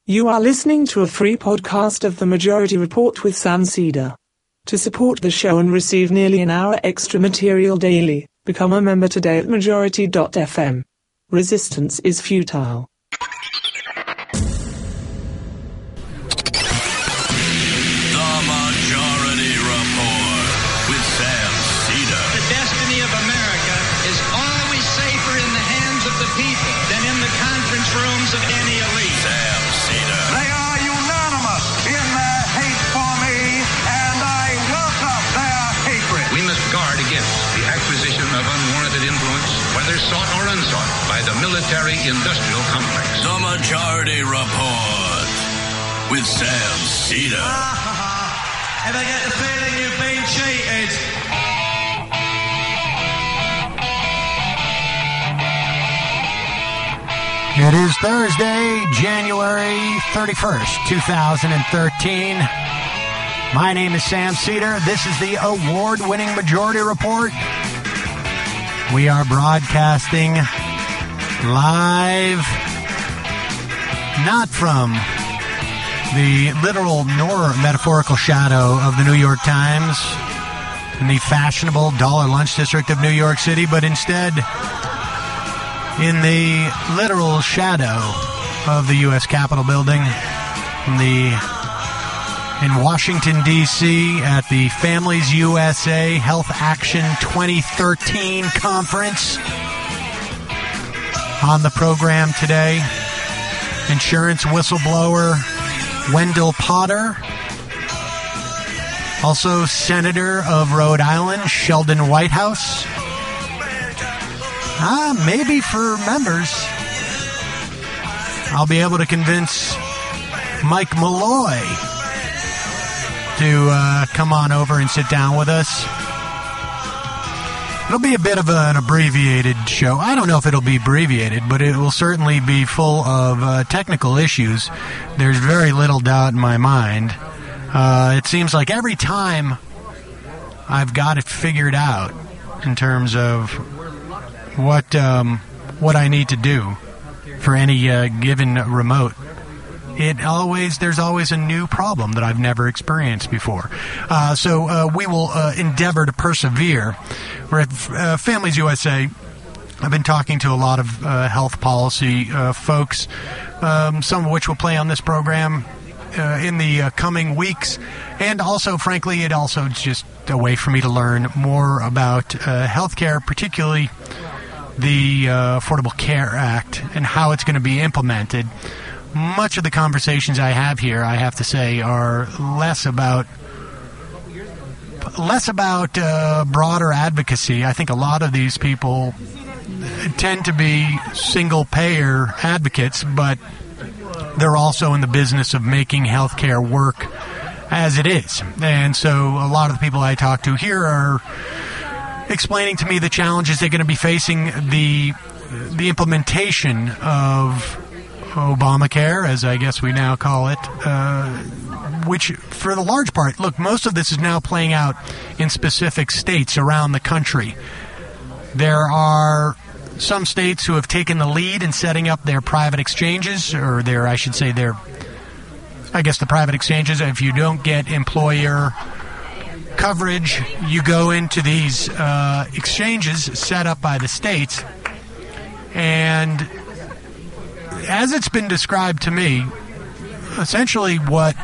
You are listening to a free podcast of The Majority Report with Sam Seder. To support the show and receive nearly an hour extra material daily, become a member today at majority.fm. Resistance is futile. The Majority Report with Sam Seder. The destiny of America is always safer in the hands of the people than in the conference rooms of any elite. Sam Seder. They are unanimous in their hate for me, and I welcome their hatred. We must guard against the acquisition of unwarranted influence, whether sought or unsought, by the military-industrial complex. The Majority Report with Sam Seder. Ever get the feeling you've been cheated? It is Thursday, January 31st, 2013. My name is Sam Seder. This is the award-winning Majority Report. We are broadcasting live, not from the literal nor metaphorical shadow of the New York Times in the fashionable dollar lunch district of New York City, but instead in the literal shadow of the U.S. Capitol building in Washington, D.C. at the Families USA Health Action 2013 conference. On the program today, insurance whistleblower Wendell Potter. Also, Senator of Rhode Island, Sheldon Whitehouse. Maybe for members, I'll be able to convince Mike Malloy to come on over and sit down with us. It'll be a bit of an abbreviated show. I don't know if it'll be abbreviated, but it will certainly be full of technical issues. There's very little doubt in my mind. It seems like every time I've got it figured out in terms of what I need to do for any given remote, there's always a new problem that I've never experienced before. So we will endeavor to persevere. We're at Families USA. I've been talking to a lot of health policy folks, some of which will play on this program in the coming weeks. And also, frankly, it also is just a way for me to learn more about healthcare, particularly the Affordable Care Act and how it's going to be implemented. Much of the conversations I have here, I have to say, are less about broader advocacy. I think a lot of these people tend to be single-payer advocates, but they're also in the business of making healthcare work as it is. And so a lot of the people I talk to here are explaining to me the challenges they're going to be facing, the implementation of Obamacare, as I guess we now call it, which for the large part, look, most of this is now playing out in specific states around the country. There are some states who have taken the lead in setting up their private exchanges, or the private exchanges. If you don't get employer coverage, you go into these exchanges set up by the states, and as it's been described to me, essentially what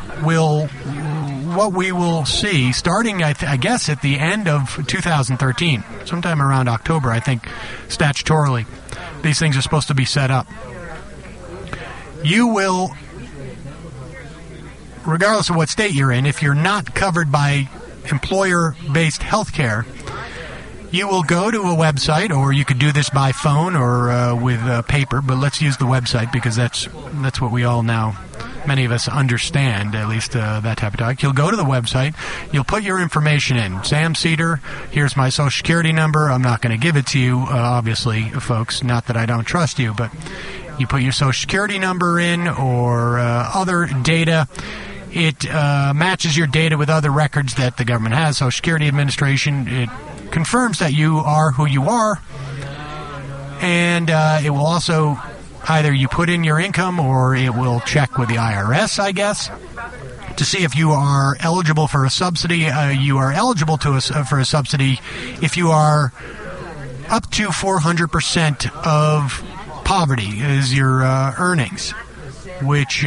we will see starting, I guess, at the end of 2013, sometime around October, I think, statutorily, these things are supposed to be set up. You will, regardless of what state you're in, if you're not covered by employer-based health care, you will go to a website, or you could do this by phone or with paper, but let's use the website because that's what we all now, many of us understand, at least that type of talk. You'll go to the website, you'll put your information in. Sam Seder, here's my Social Security number. I'm not going to give it to you, obviously, folks, not that I don't trust you, but you put your Social Security number in or other data. It matches your data with other records that the government has, Social Security Administration. It confirms that you are who you are, and it will also either you put in your income or it will check with the IRS, I guess, to see if you are eligible for a subsidy. You are eligible for a subsidy if you are up to 400% of poverty is your earnings, which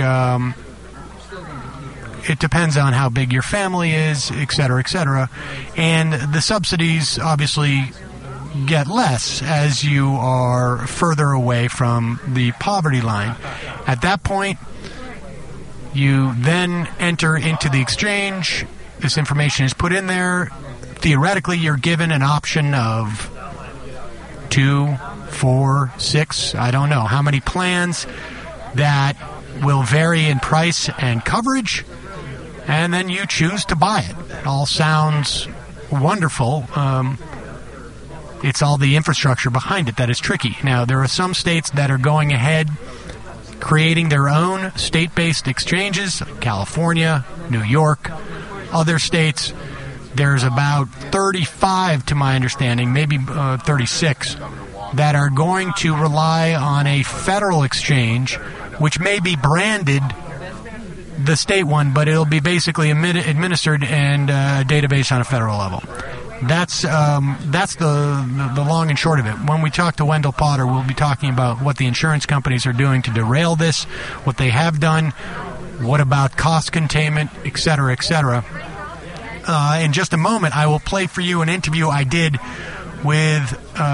it depends on how big your family is, et cetera, et cetera. And the subsidies obviously get less as you are further away from the poverty line. At that point, you then enter into the exchange. This information is put in there. Theoretically, you're given an option of 2, 4, 6, I don't know how many plans that will vary in price and coverage, and then you choose to buy it. It all sounds wonderful. It's all the infrastructure behind it that is tricky. Now, there are some states that are going ahead creating their own state-based exchanges, California, New York, other states. There's about 35, to my understanding, maybe 36, that are going to rely on a federal exchange, which may be branded the state one, but it'll be basically administered and a database on a federal level. That's the long and short of it. When we talk to Wendell Potter, we'll be talking about what the insurance companies are doing to derail this, what they have done, what about cost containment, et cetera, et cetera. In just a moment, I will play for you an interview I did with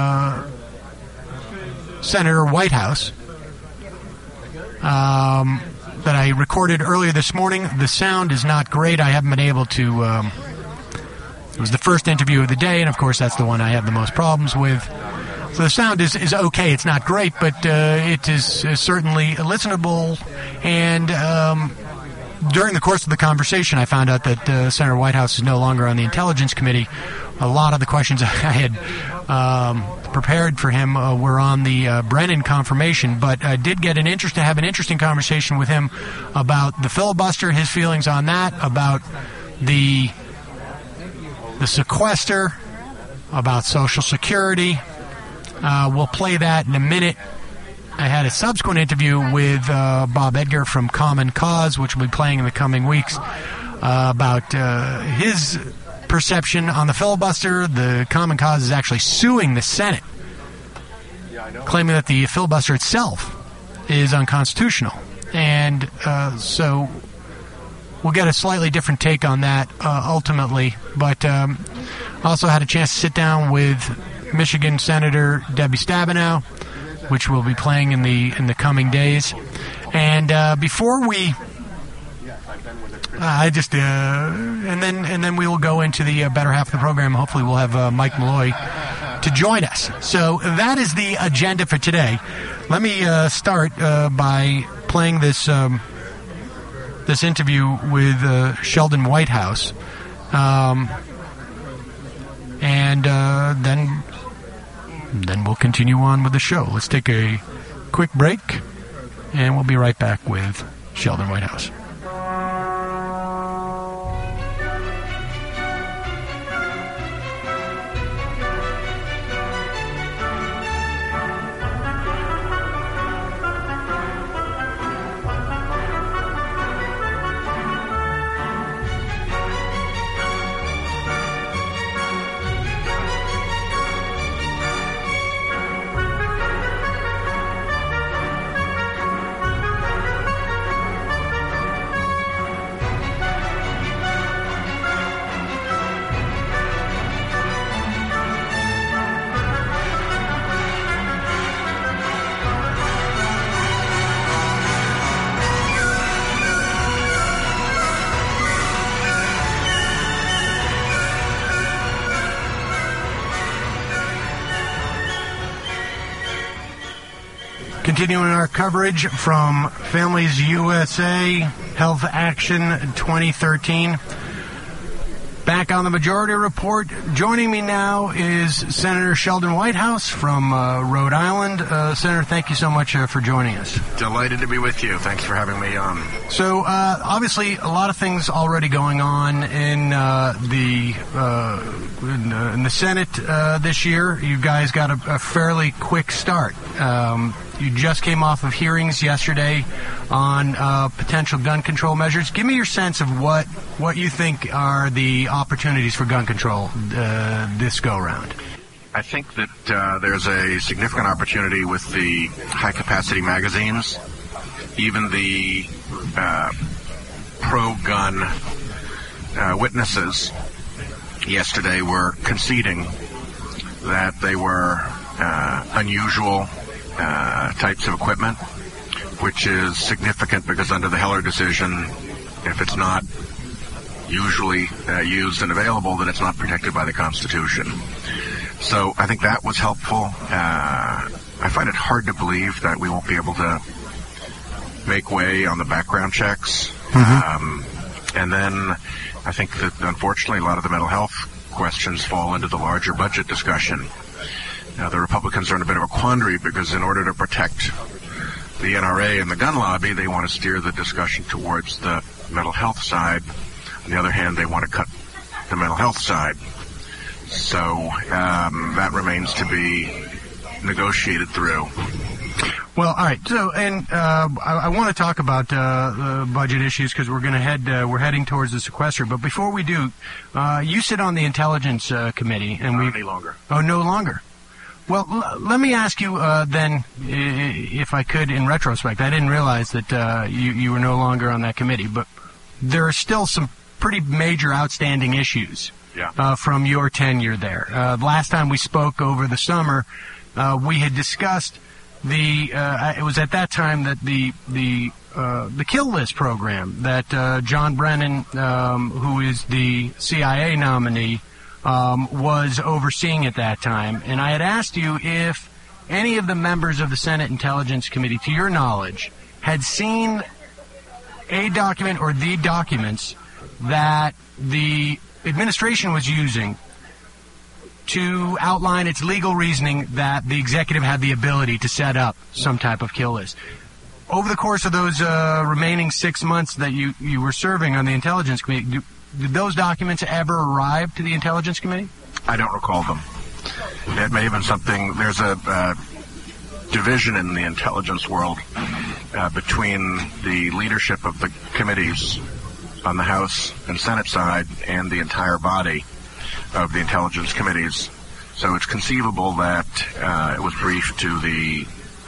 Senator Whitehouse that I recorded earlier this morning. The sound is not great. I haven't been able to... it was the first interview of the day, and of course that's the one I have the most problems with. So the sound is okay. It's not great, but it is certainly listenable. And during the course of the conversation, I found out that Senator Whitehouse is no longer on the Intelligence Committee. A lot of the questions I had prepared for him were on the Brennan confirmation, but I did get have an interesting conversation with him about the filibuster, his feelings on that, about the sequester, about Social Security. We'll play that in a minute. I had a subsequent interview with Bob Edgar from Common Cause, which we'll be playing in the coming weeks, about his perception on the filibuster. The Common Cause is actually suing the Senate, claiming that the filibuster itself is unconstitutional. And so we'll get a slightly different take on that ultimately. But also had a chance to sit down with Michigan Senator Debbie Stabenow, which we'll be playing in the coming days. And before we, and then we will go into the better half of the program. Hopefully, we'll have Mike Malloy to join us. So that is the agenda for today. Let me start by playing this interview with Sheldon Whitehouse, and then we'll continue on with the show. Let's take a quick break, and we'll be right back with Sheldon Whitehouse. Continuing our coverage from Families USA Health Action 2013. Back on the Majority Report. Joining me now is Senator Sheldon Whitehouse from Rhode Island. Senator, thank you so much for joining us. Delighted to be with you. Thanks for having me on. So, obviously, a lot of things already going on in the Senate this year. You guys got a fairly quick start. you just came off of hearings yesterday on potential gun control measures. Give me your sense of what you think are the opportunities for gun control this go-round. I think that there's a significant opportunity with the high-capacity magazines. Even the pro-gun witnesses yesterday were conceding that they were unusual types of equipment, which is significant because under the Heller decision, if it's not usually used and available, then it's not protected by the Constitution. So I think that was helpful. I find it hard to believe that we won't be able to make way on the background checks. And then I think that, unfortunately, a lot of the mental health questions fall into the larger budget discussion. Now, the Republicans are in a bit of a quandary because in order to protect the NRA and the gun lobby, they want to steer the discussion towards the mental health side. On the other hand, they want to cut the mental health side. So that remains to be negotiated through. Well, all right. So, and I want to talk about budget issues because we're going to we're heading towards the sequester. But before we do, you sit on the Intelligence Committee, and Not any longer. Oh, no longer. Well, let me ask you then, if I could, in retrospect. I didn't realize that you were no longer on that committee, but there are still some pretty major outstanding issues from your tenure there. Last time we spoke over the summer, we had discussed it was at that time that the Kill List program that John Brennan, who is the CIA nominee, was overseeing at that time. And I had asked you if any of the members of the Senate Intelligence Committee, to your knowledge, had seen a document or the documents that the administration was using to outline its legal reasoning that the executive had the ability to set up some type of kill list. Over the course of those remaining 6 months that you were serving on the Intelligence Committee, did those documents ever arrive to the Intelligence Committee? I don't recall them. It may have been something. There's a division in the intelligence world between the leadership of the committees on the House and Senate side and the entire body of the intelligence committees. So it's conceivable that it was briefed to the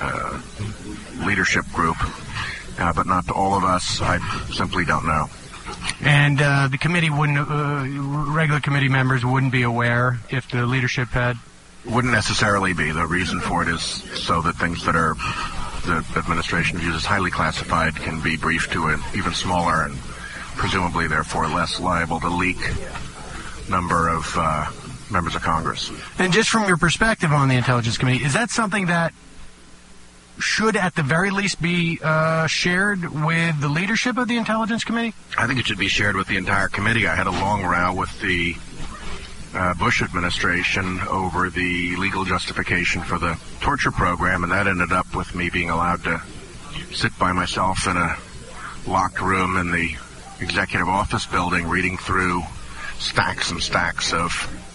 leadership group, but not to all of us. I simply don't know. And the committee wouldn't, regular committee members wouldn't be aware if the leadership had? Wouldn't necessarily be. The reason for it is so that things that are the administration views as highly classified can be briefed to an even smaller and presumably therefore less liable to leak number of members of Congress. And just from your perspective on the Intelligence Committee, is that something that should at the very least be shared with the leadership of the Intelligence Committee? I think it should be shared with the entire committee. I had a long row with the Bush administration over the legal justification for the torture program, and that ended up with me being allowed to sit by myself in a locked room in the executive office building reading through stacks and stacks of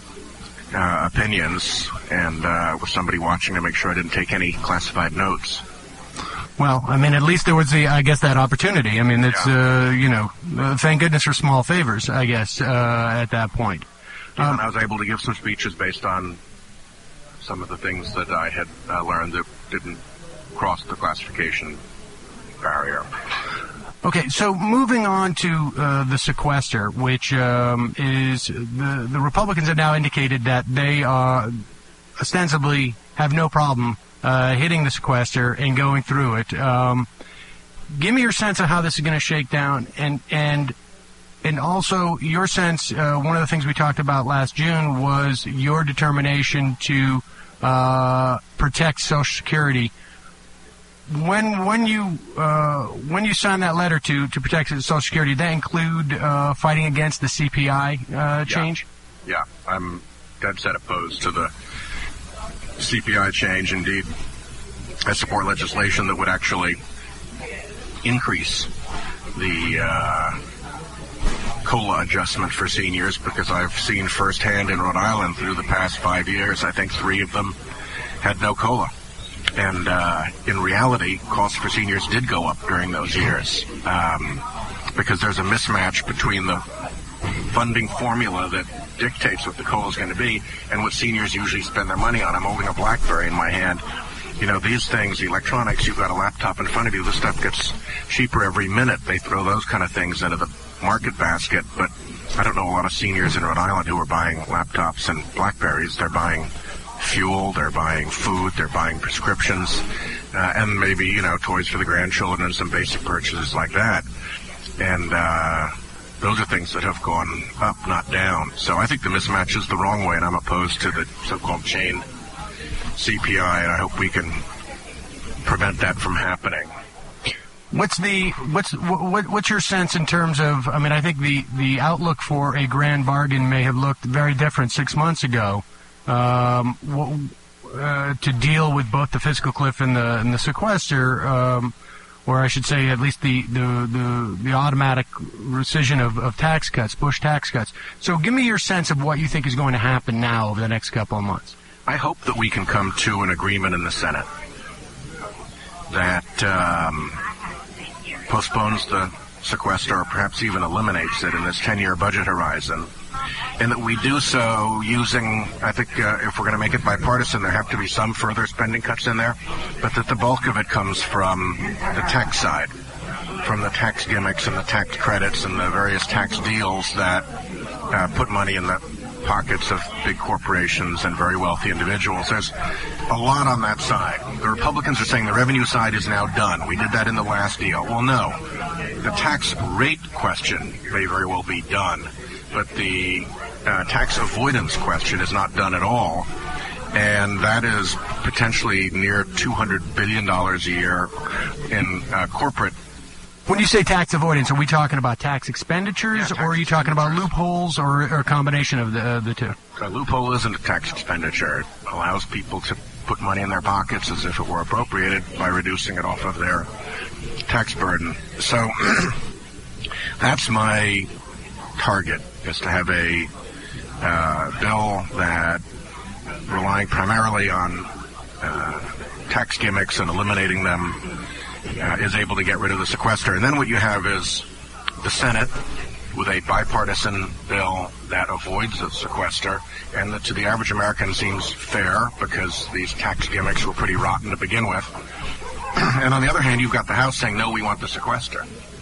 opinions, and with somebody watching to make sure I didn't take any classified notes. Well, I mean, at least there was that opportunity. I mean, it's, thank goodness for small favors, I guess, at that point. And I was able to give some speeches based on some of the things that I had learned that didn't cross the classification barrier. Okay, so moving on to the sequester, which is the Republicans have now indicated that they ostensibly have no problem hitting the sequester and going through it. Give me your sense of how this is going to shake down, and also your sense. One of the things we talked about last June was your determination to protect Social Security. When you signed that letter to protect Social Security, did that include fighting against the CPI change? Yeah, I'm dead set opposed to the CPI change. Indeed, I support legislation that would actually increase the COLA adjustment for seniors, because I've seen firsthand in Rhode Island through the past 5 years, I think 3 of them had no COLA. And in reality, costs for seniors did go up during those years because there's a mismatch between the funding formula that dictates what the COLA is going to be and what seniors usually spend their money on. I'm holding a BlackBerry in my hand. You know, these things, the electronics, you've got a laptop in front of you, this stuff gets cheaper every minute. They throw those kind of things into the market basket, but I don't know a lot of seniors in Rhode Island who are buying laptops and BlackBerries. They're buying fuel, they're buying food, they're buying prescriptions, and maybe, you know, toys for the grandchildren and some basic purchases like that. And those are things that have gone up, not down. So I think the mismatch is the wrong way, and I'm opposed to the so-called chain CPI, and I hope we can prevent that from happening. What's your sense in terms of, I mean, I think the outlook for a grand bargain may have looked very different 6 months ago to deal with both the fiscal cliff and the sequester, or I should say at least the automatic rescission of tax cuts, Bush tax cuts. So give me your sense of what you think is going to happen now over the next couple of months. I hope that we can come to an agreement in the Senate that postpones the sequester or perhaps even eliminates it in this 10-year budget horizon, and that we do so using, I think if we're going to make it bipartisan, there have to be some further spending cuts in there, but that the bulk of it comes from the tax side, from the tax gimmicks and the tax credits and the various tax deals that put money in the pockets of big corporations and very wealthy individuals. There's a lot on that side. The Republicans are saying the revenue side is now done. We did that in the last deal. Well, no. The tax rate question may very well be done, but the tax avoidance question is not done at all. And that is potentially near $200 billion a year in corporate. When you say tax avoidance, are we talking about tax expenditures, or are you talking about loopholes, or a combination of the two? A loophole isn't a tax expenditure. It allows people to put money in their pockets as if it were appropriated by reducing it off of their tax burden. So that's my target, is to have a bill that, relying primarily on tax gimmicks and eliminating them, is able to get rid of the sequester. And then what you have is the Senate with a bipartisan bill that avoids the sequester, and that to the average American seems fair because these tax gimmicks were pretty rotten to begin with. And on the other hand, you've got the House saying, no, we want the sequester.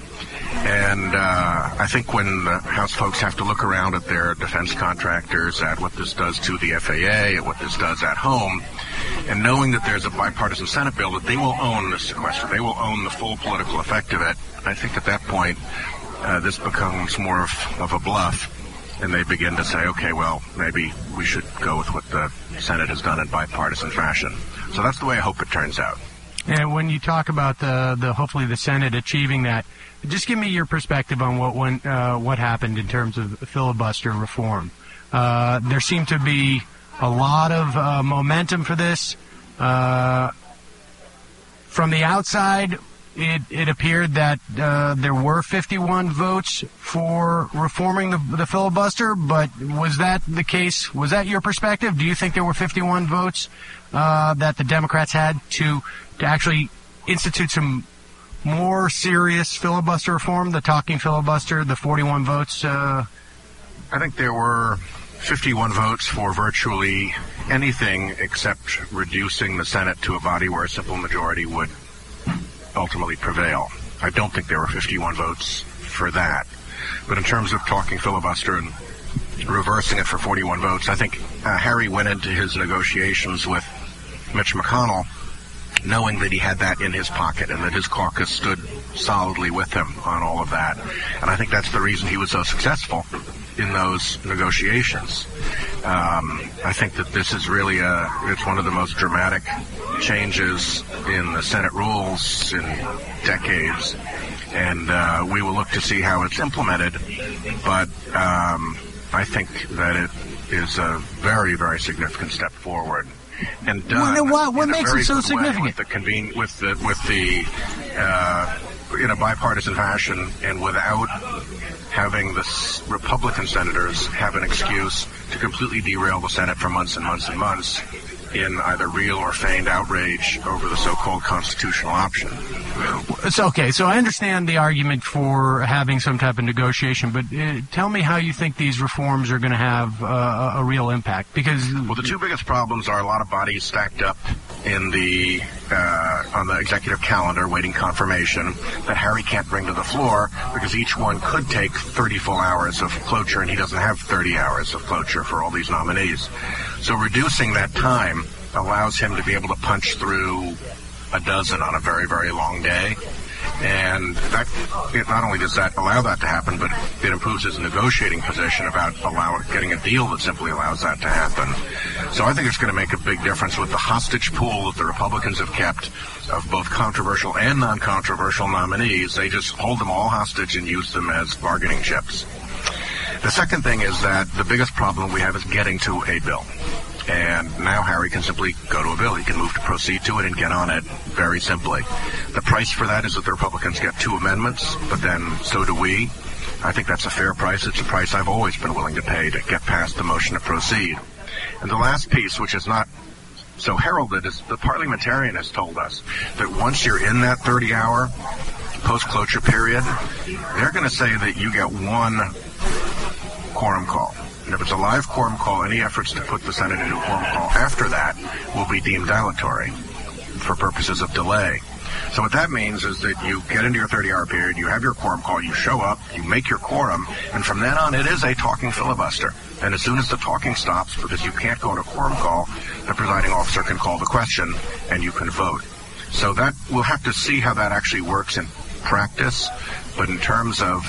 And I think when the House folks have to look around at their defense contractors, at what this does to the FAA, at what this does at home, and knowing that there's a bipartisan Senate bill, that they will own the sequester, they will own the full political effect of it, I think at that point this becomes more of a bluff, and they begin to say, okay, well, maybe we should go with what the Senate has done in bipartisan fashion. So that's the way I hope it turns out. And when you talk about the hopefully the Senate achieving that, just give me your perspective on what happened in terms of filibuster reform. There seemed to be a lot of momentum for this. From the outside, it appeared that there were 51 votes for reforming the filibuster, but was that the case? Was that your perspective? Do you think there were 51 votes that the Democrats had to actually institute some more serious filibuster reform, the talking filibuster, the 41 votes? I think there were 51 votes for virtually anything except reducing the Senate to a body where a simple majority would ultimately prevail. I don't think there were 51 votes for that. But in terms of talking filibuster and reversing it for 41 votes, I think Harry went into his negotiations with Mitch McConnell knowing that he had that in his pocket and that his caucus stood solidly with him on all of that. And I think that's the reason he was so successful in those negotiations. I think that this is really it's one of the most dramatic changes in the Senate rules in decades, and we will look to see how it's implemented, but I think that it is a very, very significant step forward. And done what makes it so significant? In a bipartisan fashion, and without having the Republican senators have an excuse to completely derail the Senate for months and months and months, in either real or feigned outrage over the so-called constitutional option. It's okay. So I understand the argument for having some type of negotiation, but tell me how you think these reforms are going to have a real impact. Because the two biggest problems are a lot of bodies stacked up in the on the executive calendar waiting confirmation that Harry can't bring to the floor because each one could take 30 full hours of cloture, and he doesn't have 30 hours of cloture for all these nominees. So reducing that time allows him to be able to punch through a dozen on a very, very long day. And that, not only does that allow that to happen, but it improves his negotiating position about getting a deal that simply allows that to happen. So I think it's going to make a big difference with the hostage pool that the Republicans have kept of both controversial and non-controversial nominees. They just hold them all hostage and use them as bargaining chips. The second thing is that the biggest problem we have is getting to a bill. And now Harry can simply go to a bill. He can move to proceed to it and get on it very simply. The price for that is that the Republicans get 2 amendments, but then so do we. I think that's a fair price. It's a price I've always been willing to pay to get past the motion to proceed. And the last piece, which is not so heralded, is the parliamentarian has told us that once you're in that 30-hour post-cloture period, they're going to say that you get 1 quorum call. And if it's a live quorum call, any efforts to put the Senate into a quorum call after that will be deemed dilatory for purposes of delay. So what that means is that you get into your 30-hour period, you have your quorum call, you show up, you make your quorum, and from then on it is a talking filibuster. And as soon as the talking stops, because you can't go to quorum call, the presiding officer can call the question and you can vote. So that we'll have to see how that actually works in practice. But in terms of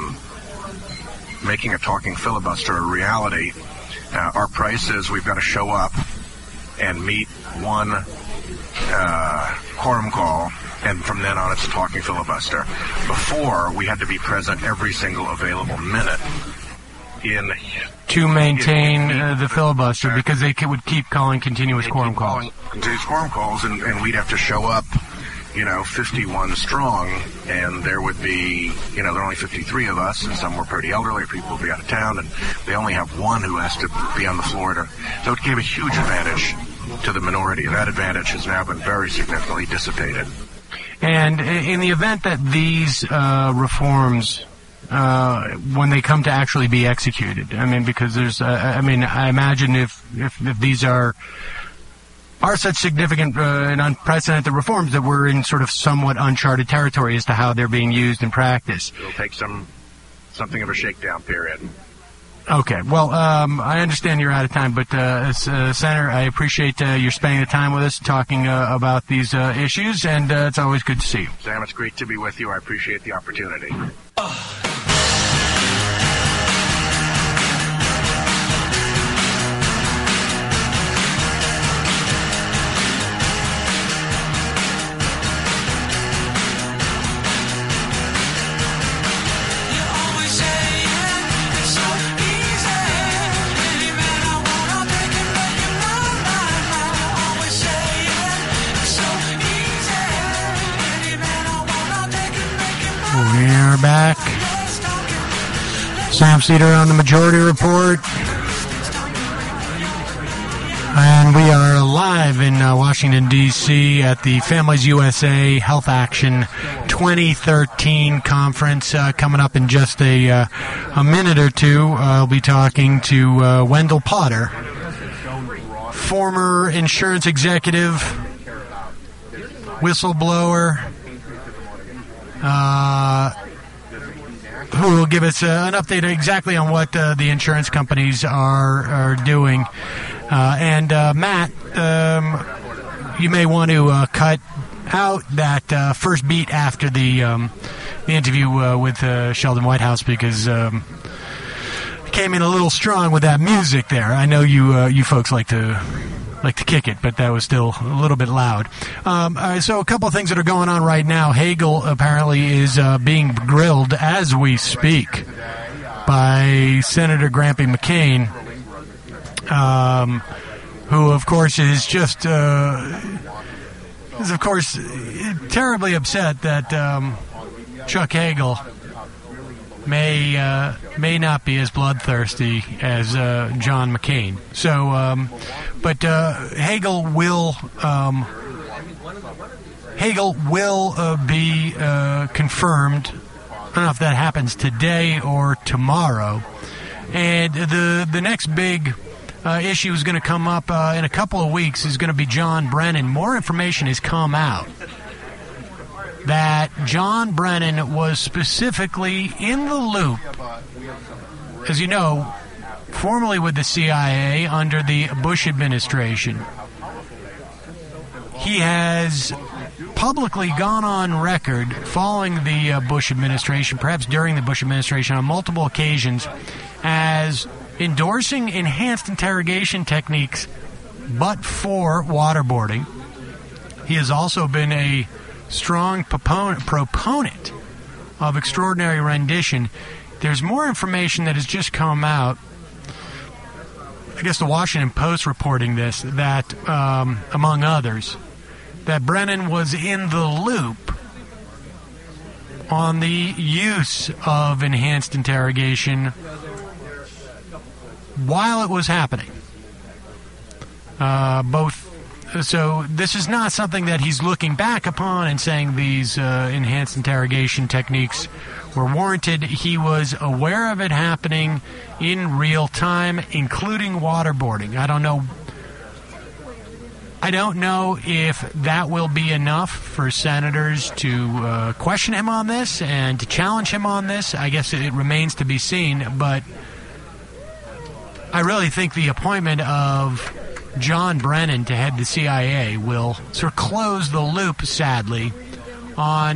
making a talking filibuster a reality, our price is we've got to show up and meet 1 quorum call, and from then on it's a talking filibuster. Before, we had to be present every single available minute to maintain the filibuster, because they would keep calling continuous quorum calls. Continuous quorum calls, and we'd have to show up 51 strong, and there would be, there are only 53 of us, and some were pretty elderly, people would be out of town, and they only have 1 who has to be on the floor. So it gave a huge advantage to the minority, and that advantage has now been very significantly dissipated. And in the event that these reforms, when they come to actually be executed, because there's, I imagine if these are such significant and unprecedented reforms that we're in sort of somewhat uncharted territory as to how they're being used in practice. It'll take something of a shakedown period. Okay. Well, I understand you're out of time, but Senator, I appreciate your spending the time with us talking about these issues, and it's always good to see you. Sam, it's great to be with you. I appreciate the opportunity. We're back. Sam Seder on the Majority Report. And we are live in Washington, D.C. at the Families USA Health Action 2013 conference. Coming up in just a minute or two, I'll be talking to Wendell Potter, former insurance executive, whistleblower, who will give us an update exactly on what the insurance companies are doing. And Matt, you may want to cut out that first beat after the interview with Sheldon Whitehouse, because it came in a little strong with that music there. I know you folks like to kick it, but that was still a little bit loud. So a couple of things that are going on right now. Hagel apparently is being grilled as we speak by Senator Grampy McCain, who, of course, is just terribly upset that Chuck Hagel may not be as bloodthirsty as John McCain. So, but Hagel will be confirmed. I don't know if that happens today or tomorrow. And the next big issue is going to come up in a couple of weeks is going to be John Brennan. More information has come out that John Brennan was specifically in the loop, as you know, formerly with the CIA under the Bush administration. He has publicly gone on record following the Bush administration, perhaps during the Bush administration on multiple occasions, as endorsing enhanced interrogation techniques but for waterboarding. He has also been a strong proponent of extraordinary rendition. There's more information that has just come out. I guess the Washington Post reporting this, that, among others, that Brennan was in the loop on the use of enhanced interrogation while it was happening. So this is not something that he's looking back upon and saying these enhanced interrogation techniques were warranted. He was aware of it happening in real time, including waterboarding. I don't know if that will be enough for senators to question him on this and to challenge him on this. I guess it remains to be seen, but I really think the appointment of John Brennan to head the CIA will sort of close the loop, sadly, on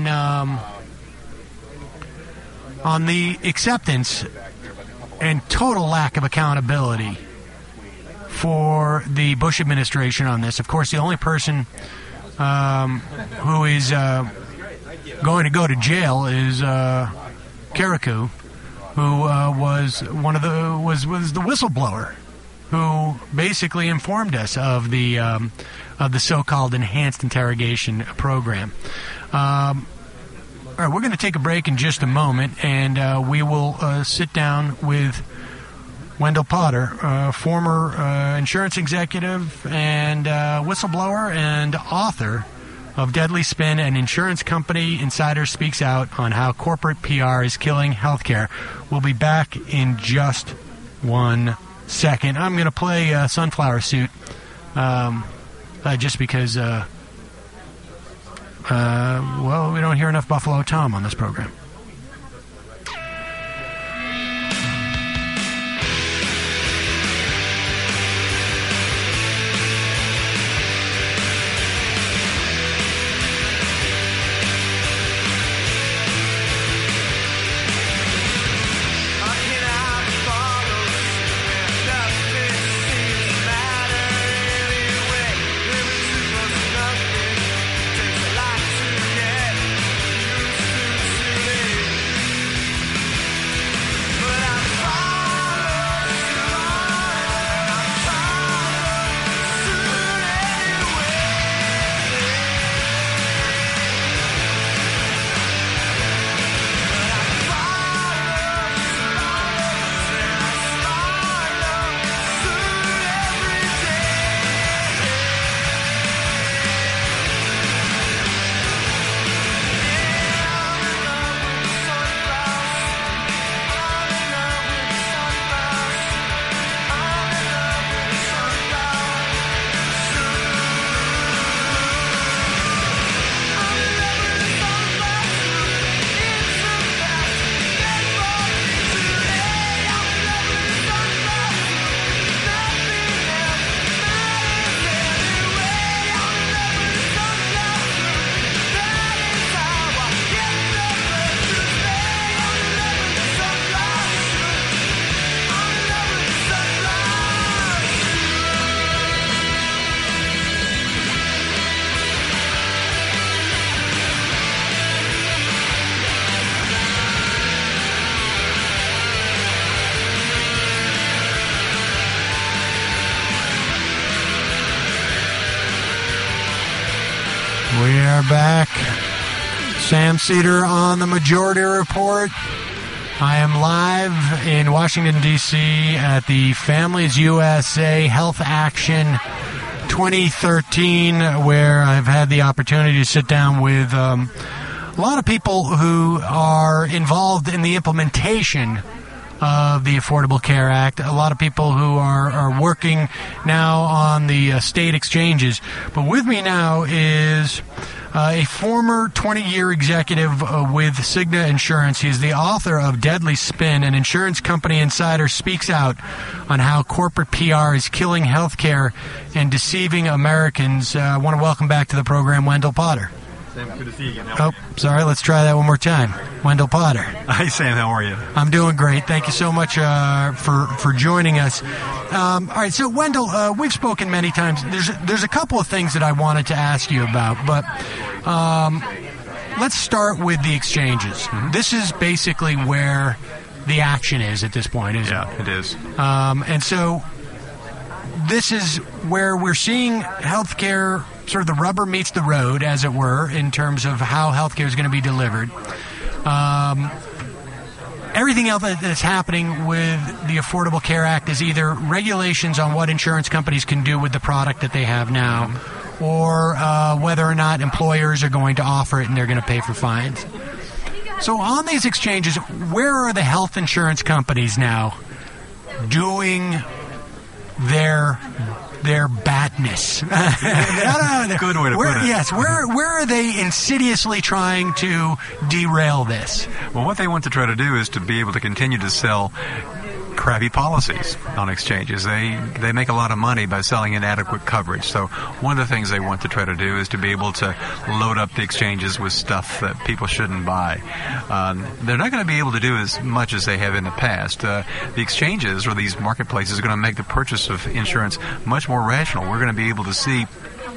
the acceptance and total lack of accountability for the Bush administration on this. Of course, the only person who is going to go to jail is Kirikou, who was the whistleblower who basically informed us of the so-called enhanced interrogation program. All right, we're going to take a break in just a moment, and we will sit down with Wendell Potter, former insurance executive and whistleblower and author of Deadly Spin, an insurance company insider speaks out on how corporate PR is killing healthcare. We'll be back in just 1 second. I'm going to play Sunflower Suit just because, we don't hear enough Buffalo Tom on this program. We are back. Sam Cedar on the Majority Report. I am live in Washington, D.C. at the Families USA Health Action 2013, where I've had the opportunity to sit down with a lot of people who are involved in the implementation of the Affordable Care Act, a lot of people who are working now on the state exchanges. But with me now is a former 20-year executive with Cigna Insurance. He's the author of Deadly Spin, an insurance company insider speaks out on how corporate PR is killing healthcare and deceiving Americans. I want to welcome back to the program Wendell Potter. Sam, good to see you again. Oh, sorry, let's try that one more time. Wendell Potter. Hi, Sam, how are you? I'm doing great. Thank you so much for joining us. All right, so Wendell, we've spoken many times. There's a couple of things that I wanted to ask you about, but let's start with the exchanges. Mm-hmm. This is basically where the action is at this point, isn't it? Yeah, it is. And so this is where we're seeing healthcare, sort of the rubber meets the road, as it were, in terms of how healthcare is going to be delivered. Everything else that's happening with the Affordable Care Act is either regulations on what insurance companies can do with the product that they have now, or whether or not employers are going to offer it and they're going to pay for fines. So on these exchanges, where are the health insurance companies now doing their badness? Good way to put it. Yes, where are they insidiously trying to derail this? Well, what they want to try to do is to be able to continue to sell crappy policies on exchanges. They make a lot of money by selling inadequate coverage. So one of the things they want to try to do is to be able to load up the exchanges with stuff that people shouldn't buy. They're not going to be able to do as much as they have in the past. The exchanges or these marketplaces are going to make the purchase of insurance much more rational. We're going to be able to see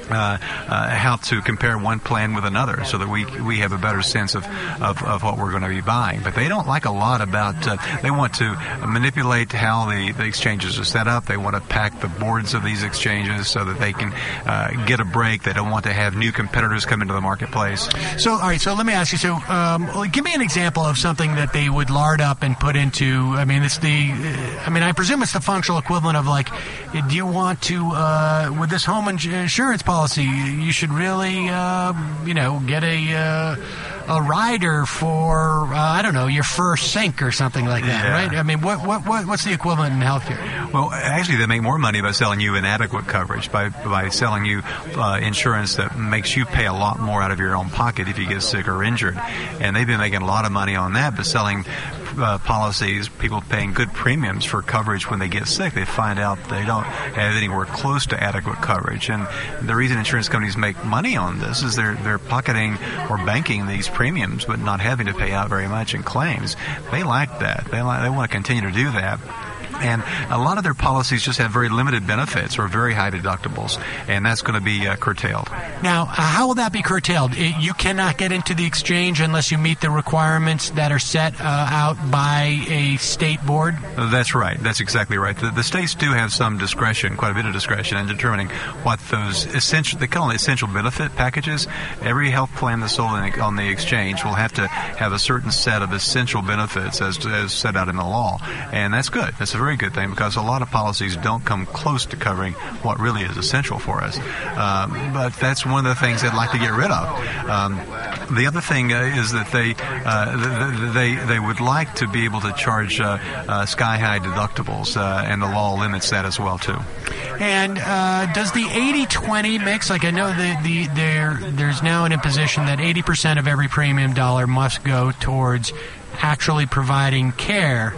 how to compare one plan with another so that we have a better sense of what we're going to be buying. But they don't like a lot about, they want to manipulate how the exchanges are set up. They want to pack the boards of these exchanges so that they can get a break. They don't want to have new competitors come into the marketplace. So, all right, so let me ask you, give me an example of something that they would lard up and put into, I presume it's the functional equivalent of, like, do you want to, with this home insurance policy, you should really, get a rider for, your first sink or something like that, yeah. Right? I mean, what's the equivalent in healthcare? Well, actually, they make more money by selling you inadequate coverage, by selling you insurance that makes you pay a lot more out of your own pocket if you get sick or injured. And they've been making a lot of money on that, but selling policies, people paying good premiums for coverage when they get sick. They find out they don't have anywhere close to adequate coverage. And the reason insurance companies make money on this is they're pocketing or banking these premiums but not having to pay out very much in claims. They like that. They want to continue to do that. And a lot of their policies just have very limited benefits or very high deductibles, and that's going to be curtailed. Now, how will that be curtailed? You cannot get into the exchange unless you meet the requirements that are set out by a state board? That's right. That's exactly right. The states do have some discretion, quite a bit of discretion, in determining what those they call them essential benefit packages. Every health plan that's sold on the exchange will have to have a certain set of essential benefits as set out in the law, and that's good. That's a very good thing because a lot of policies don't come close to covering what really is essential for us. But that's one of the things they'd like to get rid of. The other thing is that they would like to be able to charge sky-high deductibles, and the law limits that as well too. And does the 80-20 mix, like I know there's now an imposition that 80% of every premium dollar must go towards actually providing care.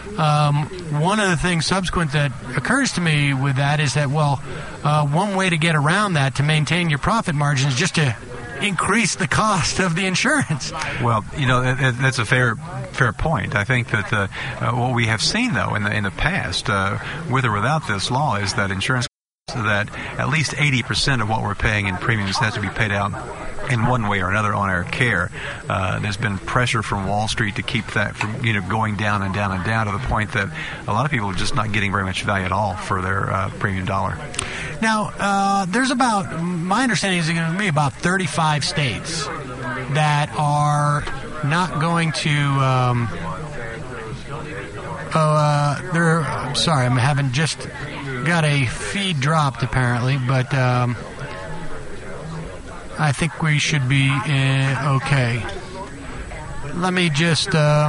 One of the things subsequent that occurs to me with that is that, one way to get around that to maintain your profit margin is just to increase the cost of the insurance. Well, that's a fair point. I think that what we have seen, though, in the past, with or without this law, is that insurance that at least 80% of what we're paying in premiums has to be paid out in one way or another on our care. There's been pressure from Wall Street to keep that from going down and down and down to the point that a lot of people are just not getting very much value at all for their premium dollar. Now, there's my understanding is going to be about 35 states that are not going to I'm sorry, I'm having just got a feed dropped apparently, but I think we should be okay. Let me just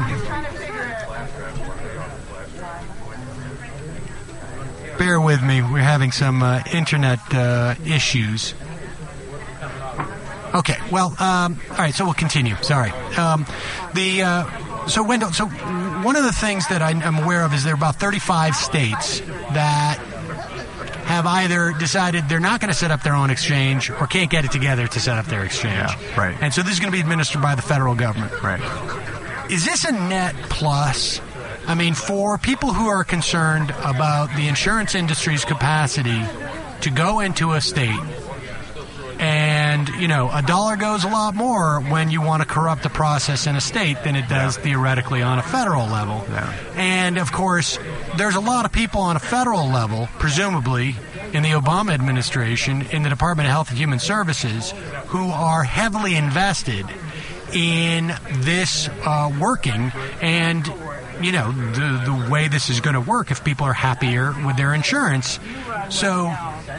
bear with me. We're having some internet issues. Okay, well, all right, so we'll continue. Sorry. So, Wendell, so one of the things that I'm aware of is there are about 35 states that have either decided they're not going to set up their own exchange or can't get it together to set up their exchange. Yeah, right. And so this is going to be administered by the federal government. Right. Is this a net plus? I mean, for people who are concerned about the insurance industry's capacity to go into a state, and, you know, a dollar goes a lot more when you want to corrupt the process in a state than it does theoretically on a federal level. Yeah. And, of course, there's a lot of people on a federal level, presumably in the Obama administration, in the Department of Health and Human Services, who are heavily invested in this working, and, you know, the way this is going to work if people are happier with their insurance. So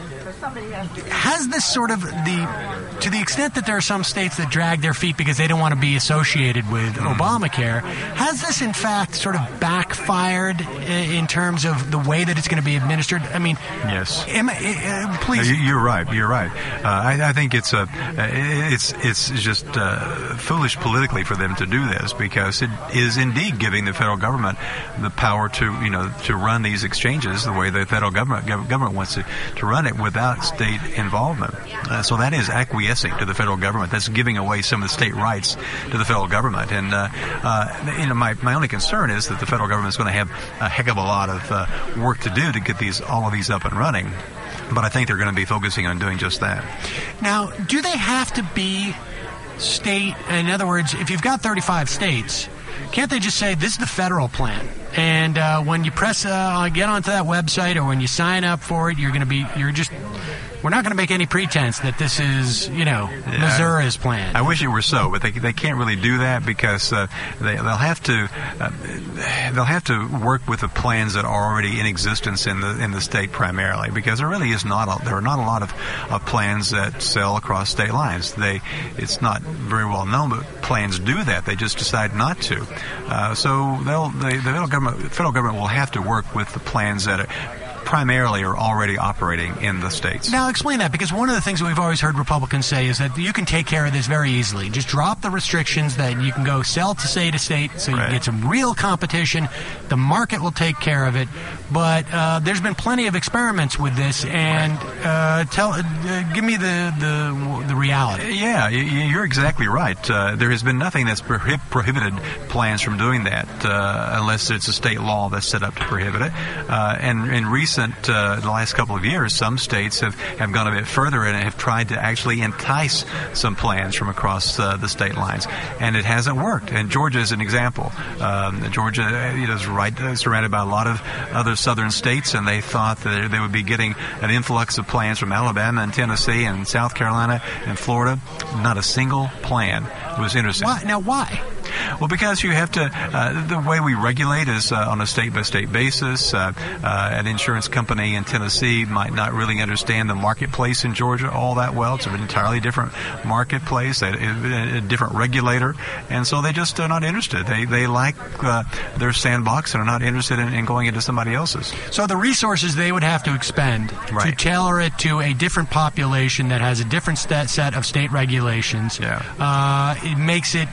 has this sort of to the extent that there are some states that drag their feet because they don't want to be associated with Obamacare, has this in fact sort of backfired in terms of the way that it's going to be administered? I mean, yes. Please. You're right. I think it's just foolish politically for them to do this, because it is indeed giving the federal government the power to run these exchanges the way the federal government wants to run it without state involvement. So that is acquiescing to the federal government. That's giving away some of the state rights to the federal government. And my only concern is that the federal government is going to have a heck of a lot of work to do to get all of these up and running. But I think they're going to be focusing on doing just that. Now, do they have to be state? In other words, if you've got 35 states, can't they just say, this is the federal plan? And when you press get onto that website, or when you sign up for it, we're not going to make any pretense that this is, Missouri's plan. I wish it were so, but they can't really do that, because they'll have to work with the plans that are already in existence in the state primarily, because there are not a lot of plans that sell across state lines. It's not very well known, but plans do that. They just decide not to. So the federal government will have to work with the plans that primarily are already operating in the states. Now, explain that, because one of the things that we've always heard Republicans say is that you can take care of this very easily. Just drop the restrictions, that you can go sell to state to state, so you can get some real competition. The market will take care of it. But there's been plenty of experiments with this, and give me the reality. Yeah, you're exactly right. There has been nothing that's prohibited plans from doing that, unless it's a state law that's set up to prohibit it. And in the last couple of years, some states have gone a bit further and have tried to actually entice some plans from across the state lines, and it hasn't worked. And Georgia is an example. Georgia is surrounded by a lot of other southern states, and they thought that they would be getting an influx of plans from Alabama and Tennessee and South Carolina and Florida. Not a single plan was interested. Why? Well, because you have to, the way we regulate is on a state-by-state basis. An insurance company in Tennessee might not really understand the marketplace in Georgia all that well. It's an entirely different marketplace, a different regulator, and so they just are not interested. They like their sandbox and are not interested in going into somebody else's. So the resources they would have to expend to tailor it to a different population that has a different set of state regulations, it makes it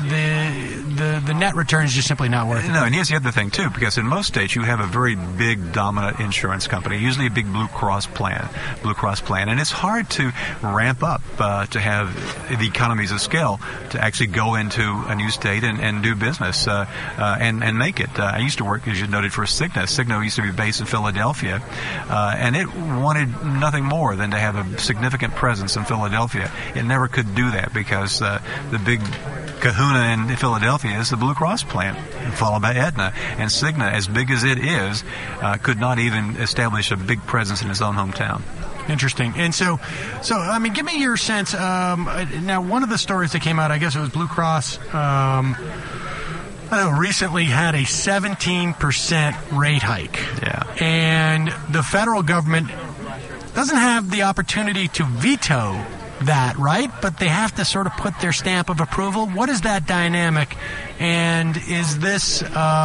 the net return is just simply not worth it. No, and here's the other thing too, because in most states you have a very big dominant insurance company, usually a big Blue Cross plan, and it's hard to ramp up to have the economies of scale to actually go into a new state and do business and make it. I used to work, as you noted, for Cigna. Cigna used to be based in Philadelphia, and it wanted nothing more than to have a significant presence in Philadelphia. It never could do that because the big kahuna in Philadelphia is the Blue Cross plan, followed by Aetna. And Cigna, as big as it is, could not even establish a big presence in its own hometown. Interesting. And so I mean, give me your sense. Now, one of the stories that came out, I guess it was Blue Cross, recently had a 17% rate hike. Yeah. And the federal government doesn't have the opportunity to veto that, right? But they have to sort of put their stamp of approval. What is that dynamic? And is this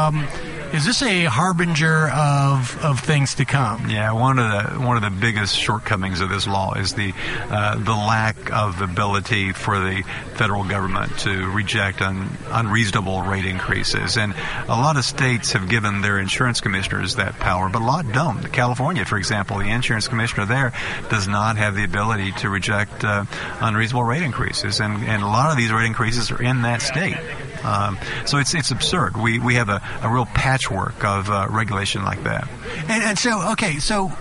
a harbinger of things to come? Yeah, one of the biggest shortcomings of this law is the lack of ability for the federal government to reject unreasonable rate increases. And a lot of states have given their insurance commissioners that power, but a lot don't. California, for example, the insurance commissioner there does not have the ability to reject unreasonable rate increases, and a lot of these rate increases are in that state. So it's absurd. We have a real patchwork of regulation like that. And so, okay, so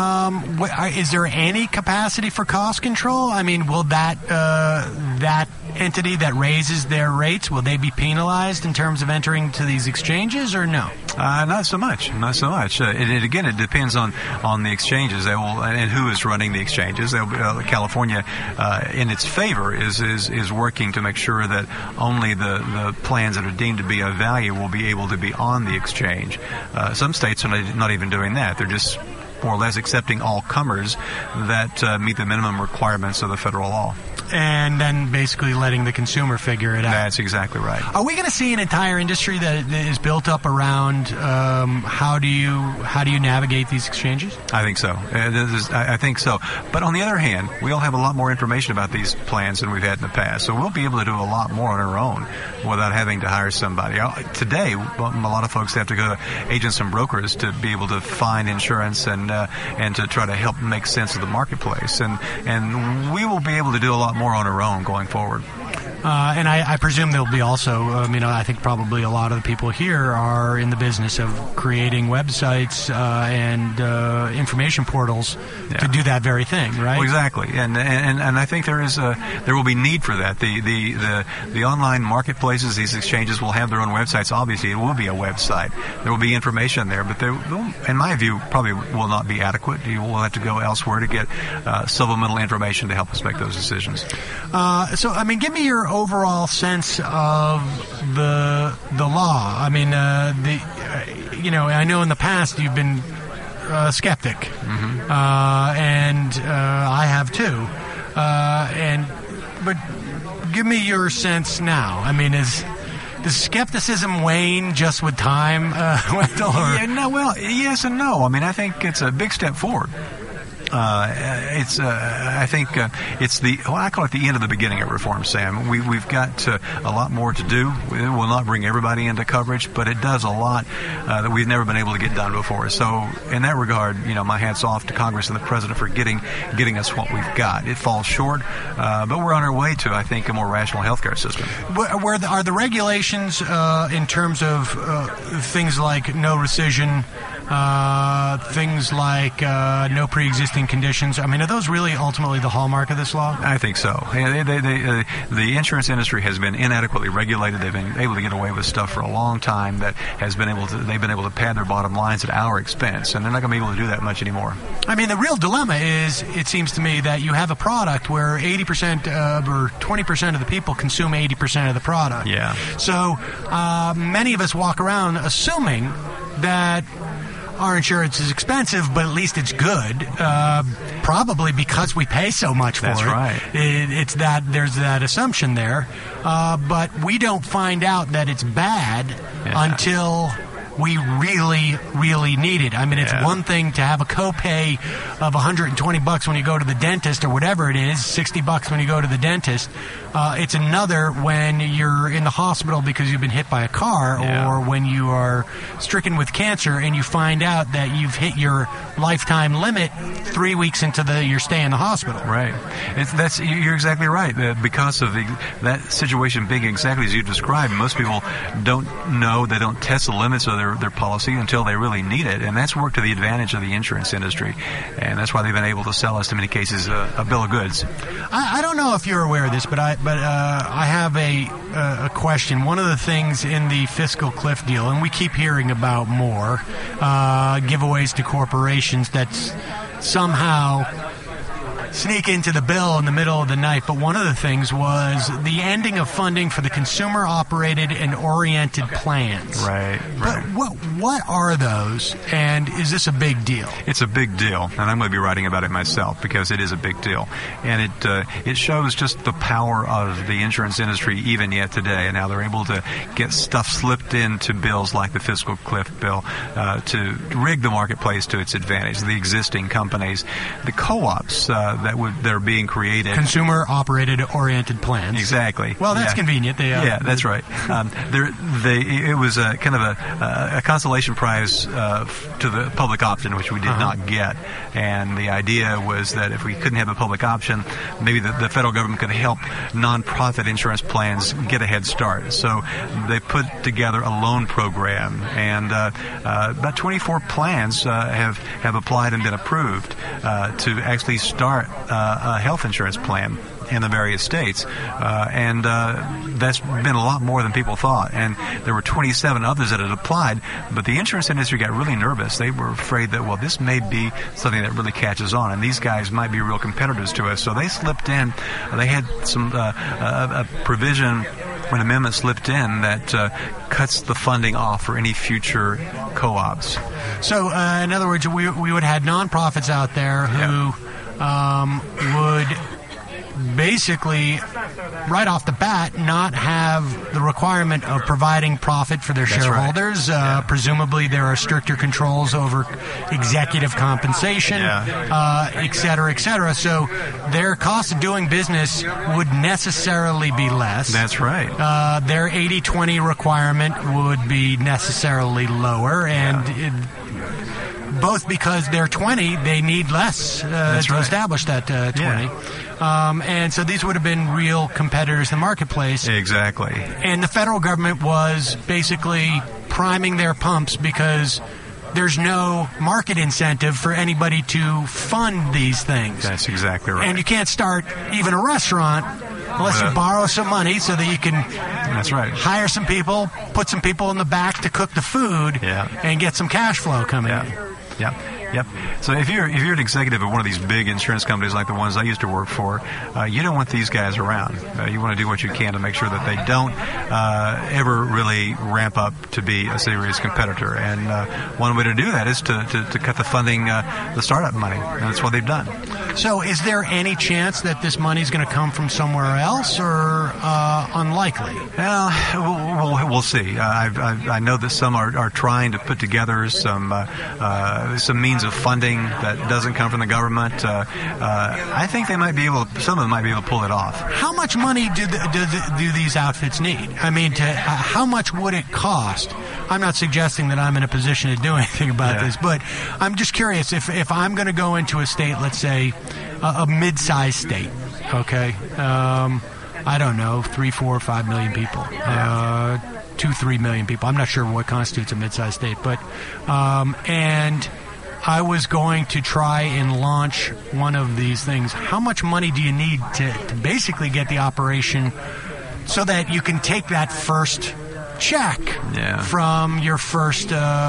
is there any capacity for cost control? I mean, will that entity that raises their rates, will they be penalized in terms of entering to these exchanges, or no? Not so much. Again, it depends on the exchanges. They will, and who is running the exchanges. California, in its favor, is working to make sure that only the plans that are deemed to be of value will be able to be on the exchange. Some states are not even doing that. They're just more or less accepting all comers that meet the minimum requirements of the federal law. And then basically letting the consumer figure it out. That's exactly right. Are we going to see an entire industry that is built up around how do you navigate these exchanges? I think so. I think so. But on the other hand, we'll have a lot more information about these plans than we've had in the past. So we'll be able to do a lot more on our own without having to hire somebody. Today, a lot of folks have to go to agents and brokers to be able to find insurance and to try to help make sense of the marketplace. And we will be able to do a lot more on our own going forward. And I presume there'll be also, I think probably a lot of the people here are in the business of creating websites and information portals to do that very thing, right? Well, exactly. And I think there will be need for that. The online marketplaces, these exchanges will have their own websites. Obviously, it will be a website. There will be information there, but there, in my view, probably will not be adequate. You will have to go elsewhere to get supplemental information to help us make those decisions. Give me your overall sense of the law. I mean, I know in the past you've been a skeptic, and I have too. But give me your sense now. I mean, does skepticism wane just with time, Wendell? Yes and no. I mean, I think it's a big step forward. I think it's I call it the end of the beginning of reform, Sam. We've got a lot more to do. It will not bring everybody into coverage, but it does a lot that we've never been able to get done before. So in that regard, my hat's off to Congress and the President for getting us what we've got. It falls short, but we're on our way to, I think, a more rational healthcare system. Where are the regulations in terms of things like no rescission, things like no pre-existing conditions? I mean, are those really ultimately the hallmark of this law? I think so. The insurance industry has been inadequately regulated. They've been able to get away with stuff for a long time that they've been able to pad their bottom lines at our expense, and they're not going to be able to do that much anymore. I mean, the real dilemma is, it seems to me, that you have a product where 80% or 20% of the people consume 80% of the product. Yeah. So many of us walk around assuming that our insurance is expensive, but at least it's good. Probably because we pay so much for it. That's right. It's that there's that assumption there, but we don't find out that it's bad until we really, really need it. I mean, it's one thing to have a copay of $120 when you go to the dentist, or whatever it is, $60 when you go to the dentist. It's another when you're in the hospital because you've been hit by a car, or when you are stricken with cancer and you find out that you've hit your lifetime limit 3 weeks into your stay in the hospital. Right. You're exactly right. Because of that situation being exactly as you described, most people don't know, they don't test the limits of their policy until they really need it, and that's worked to the advantage of the insurance industry, and that's why they've been able to sell us, in many cases, a bill of goods. I don't know if you're aware of this, but I have a question. One of the things in the fiscal cliff deal, and we keep hearing about more giveaways to corporations, that's somehow sneak into the bill in the middle of the night, but one of the things was the ending of funding for the consumer-operated and oriented plans. Right. But what are those, and is this a big deal? It's a big deal, and I'm going to be writing about it myself because it is a big deal. And it shows just the power of the insurance industry even yet today, and how they're able to get stuff slipped into bills like the fiscal cliff bill to rig the marketplace to its advantage. The existing companies, the co-ops that are being created. Consumer-operated oriented plans. Exactly. Well, that's convenient. That's right. It was a kind of a consolation prize to the public option, which we did not get. And the idea was that if we couldn't have a public option, maybe the federal government could help nonprofit insurance plans get a head start. So they put together a loan program, and about 24 plans have applied and been approved to actually start a health insurance plan in the various states, and that's been a lot more than people thought. And there were 27 others that had applied, but the insurance industry got really nervous. They were afraid that, well, this may be something that really catches on, and these guys might be real competitors to us. So they slipped in. They had some a provision, an amendment slipped in that cuts the funding off for any future co-ops. So, in other words, we would have had nonprofits out there who would basically, right off the bat, not have the requirement of providing profit for their shareholders. Right. Presumably, there are stricter controls over executive compensation, et cetera, et cetera. So their cost of doing business would necessarily be less. That's right. Their 80-20 requirement would be necessarily lower, and both because they're 20, they need less to establish that 20. And so these would have been real competitors in the marketplace. Exactly. And the federal government was basically priming their pumps because there's no market incentive for anybody to fund these things. That's exactly right. And you can't start even a restaurant unless you borrow some money so that you can hire some people, put some people in the back to cook the food, and get some cash flow coming in. Yep. So if you're an executive of one of these big insurance companies like the ones I used to work for, you don't want these guys around. You want to do what you can to make sure that they don't ever really ramp up to be a serious competitor. And one way to do that is to cut the funding, the startup money. And that's what they've done. So is there any chance that this money is going to come from somewhere else, or unlikely? Well, we'll see. I know that some are trying to put together some means of funding that doesn't come from the government. I think they might be able. Some of them might be able to pull it off. How much money do these outfits need? I mean, how much would it cost? I'm not suggesting that I'm in a position to do anything about this, but I'm just curious if I'm going to go into a state, let's say a mid-sized state, okay? I don't know, 3, 4, 5 million people. 2-3 million people. I'm not sure what constitutes a mid-sized state, but and I was going to try and launch one of these things. How much money do you need to basically get the operation so that you can take that first check from your first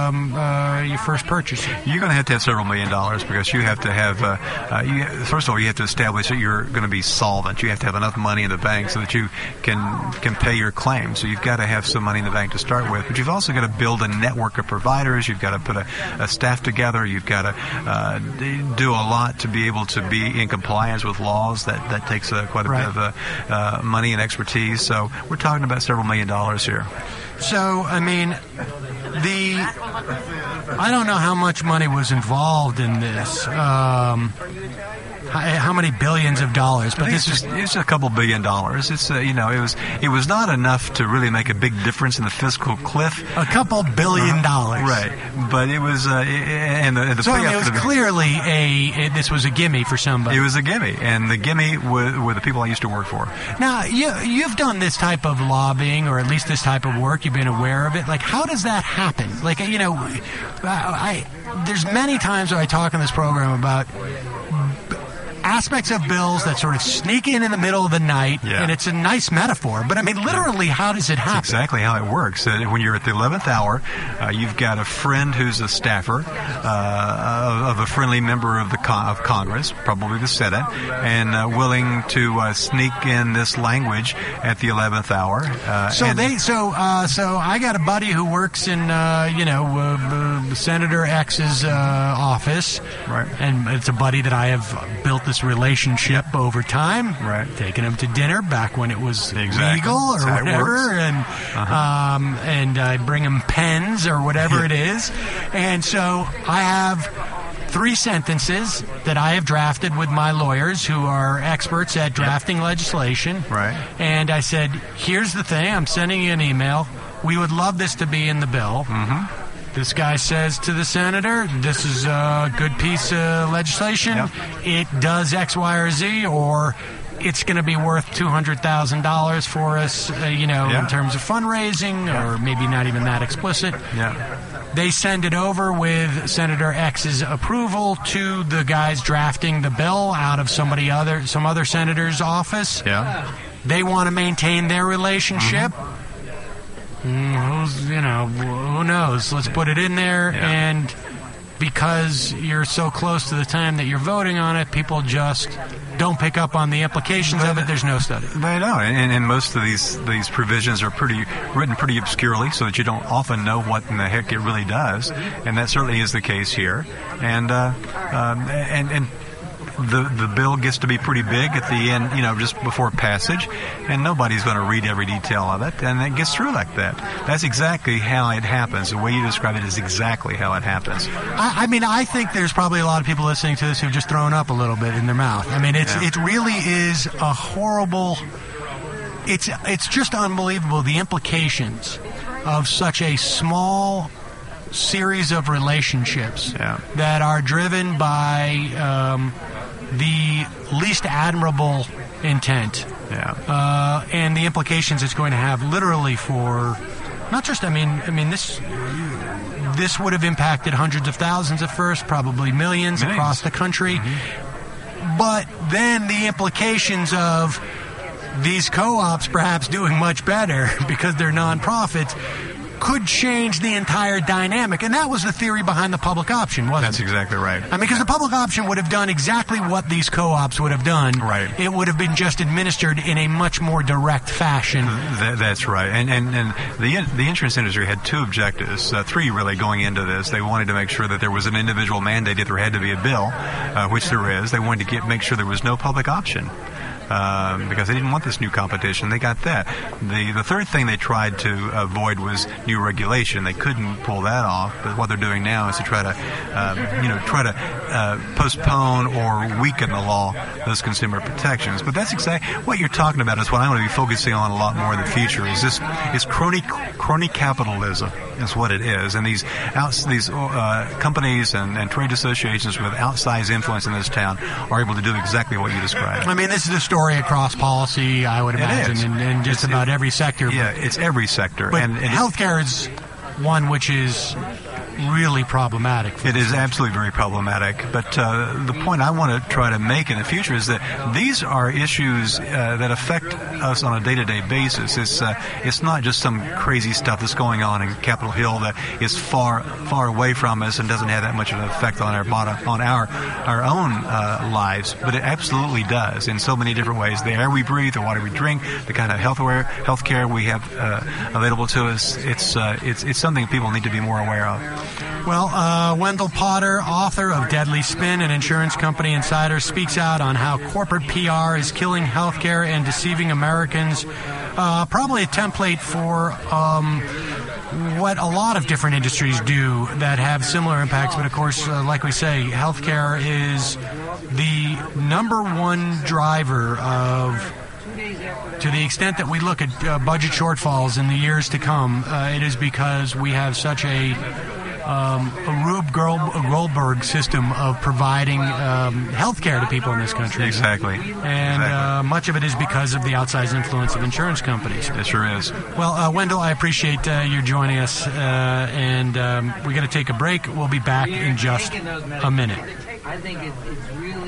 purchase? You're going to have several $1 million because you have to have, first of all, you have to establish that you're going to be solvent. You have to have enough money in the bank so that you can pay your claim. So you've got to have some money in the bank to start with. But you've also got to build a network of providers. You've got to put a staff together. You've got to do a lot to be able to be in compliance with laws. That takes quite a bit of money and expertise. So we're talking about several $1 million here. So, I mean, I don't know how much money was involved in this. How many billions of dollars? But it's a couple $1 billion. It's it was not enough to really make a big difference in the fiscal cliff. A couple $1 billion, right? But it was, and the so it was clearly this was a gimme for somebody. It was a gimme, and the gimme were the people I used to work for. Now you've done this type of lobbying, or at least this type of work. You've been aware of it. Like, how does that happen? Like, there's many times where I talk on this program about aspects of bills that sort of sneak in the middle of the night, and it's a nice metaphor, but I mean, literally, how does it happen? That's exactly how it works. When you're at the 11th hour, you've got a friend who's a staffer of a friendly member of the Congress, probably the Senate, and willing to sneak in this language at the 11th hour. So I got a buddy who works in Senator X's office, right? And it's a buddy that I have built this relationship over time, right? Taking him to dinner back when it was exactly. legal or whatever, and I bring him pens or whatever it is, and so I have 3 sentences that I have drafted with my lawyers who are experts at drafting legislation. Right. And I said, here's the thing, I'm sending you an email. We would love this to be in the bill. Mm-hmm. This guy says to the senator, this is a good piece of legislation. Yep. It does X, Y, or Z, or it's going to be worth $200,000 for us, in terms of fundraising, or maybe not even that explicit. Yeah. They send it over with Senator X's approval to the guys drafting the bill out of some other senator's office. Yeah. They want to maintain their relationship. Who knows? Let's put it in there, and because you're so close to the time that you're voting on it, people just don't pick up on the implications of it. There's no study. They don't, and most of these provisions are written pretty obscurely, so that you don't often know what in the heck it really does, and that certainly is the case here. And the bill gets to be pretty big at the end, just before passage, and nobody's going to read every detail of it, and it gets through like that. That's exactly how it happens. The way you describe it is exactly how it happens. I think there's probably a lot of people listening to this who've just thrown up a little bit in their mouth. It really is a horrible. It's just unbelievable, the implications of such a small series of relationships that are driven by the least admirable intent, and the implications it's going to have literally for not just. This would have impacted hundreds of thousands at first, probably millions across the country. Mm-hmm. But then the implications of these co-ops perhaps doing much better because they're nonprofits could change the entire dynamic. And that was the theory behind the public option, wasn't it? That's exactly right. Because the public option would have done exactly what these co-ops would have done. Right. It would have been just administered in a much more direct fashion. That's right. And the insurance industry had 2 objectives, 3 really going into this. They wanted to make sure that there was an individual mandate if there had to be a bill, which there is. They wanted to make sure there was no public option. Because they didn't want this new competition. They got that. The third thing they tried to avoid was new regulation. They couldn't pull that off, but what they're doing now is to try to postpone or weaken the law, those consumer protections. But that's exactly what you're talking about. Is what I'm going to be focusing on a lot more in the future. Is crony capitalism is what it is, and these companies and trade associations with outsized influence in this town are able to do exactly what you described. This is a story across policy, I would imagine, in just about every sector. Yeah, it's every sector. But healthcare is one which is really problematic. It is absolutely very problematic. But the point I want to try to make in the future is that these are issues that affect us on a day-to-day basis. It's not just some crazy stuff that's going on in Capitol Hill that is far away from us and doesn't have that much of an effect on our own lives. But it absolutely does in so many different ways. The air we breathe, the water we drink, the kind of health care we have available to us. It's something people need to be more aware of. Well, Wendell Potter, author of Deadly Spin, an insurance company insider, speaks out on how corporate PR is killing healthcare and deceiving Americans. Probably a template for what a lot of different industries do that have similar impacts. But of course, like we say, healthcare is the number one driver of, to the extent that we look at budget shortfalls in the years to come, it is because we have such a Rube Goldberg system of providing health care to people in this country. Exactly. And much of it is because of the outsized influence of insurance companies. It sure is. Well, Wendell, I appreciate you joining us, and we're going to take a break. We'll be back in just a minute. I think it's really...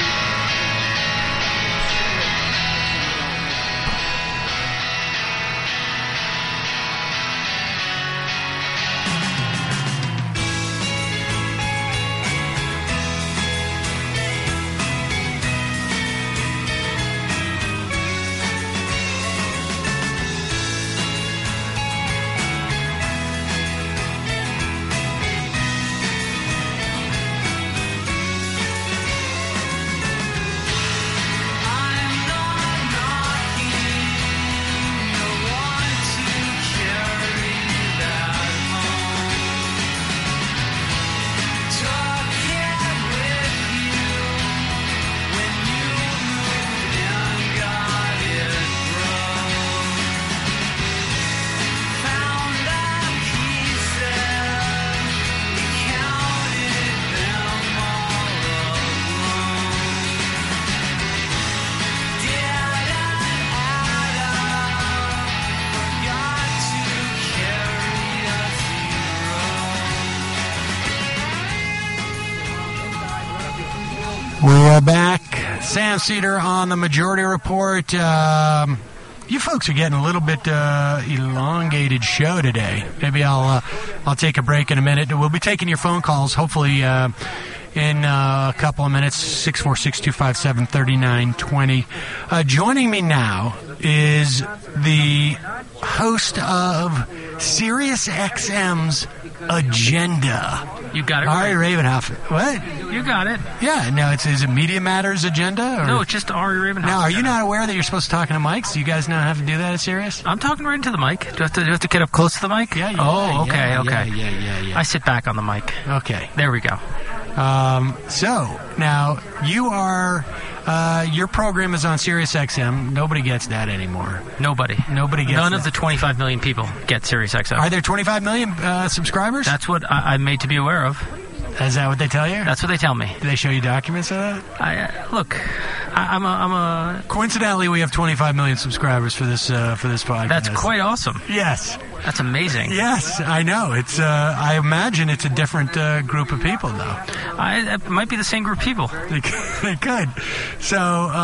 We're back. Sam Cedar on the Majority Report. You folks are getting a little bit elongated show today. Maybe I'll take a break in a minute. We'll be taking your phone calls, hopefully in a couple of minutes. 646-257-3920. Joining me now is the host of Sirius XM's Agenda. You got it Ari right. Ravenhoff. What? You got it. Yeah, no, is it Media Matters Agenda? Or? No, it's just Ari Ravenhoff. Now, are you not aware that you're supposed to talk into mics? Do you guys not have to do that at Sirius? I'm talking right into the mic. Do I have to get up close to the mic? Yeah. Oh, okay. Yeah. I sit back on the mic. Okay. There we go. So, now, you are... your program is on Sirius XM. Nobody gets that anymore. Nobody gets None of the 25 million people get Sirius XM. Are there 25 million subscribers? That's what I'm made to be aware of. Is that what they tell you? That's what they tell me. Do they show you documents of that? I'm a. Coincidentally, we have 25 million subscribers for this podcast. That's quite awesome. Yes. That's amazing. Yes, I know. It's. I imagine it's a different group of people, though. It might be the same group of people. They could. So,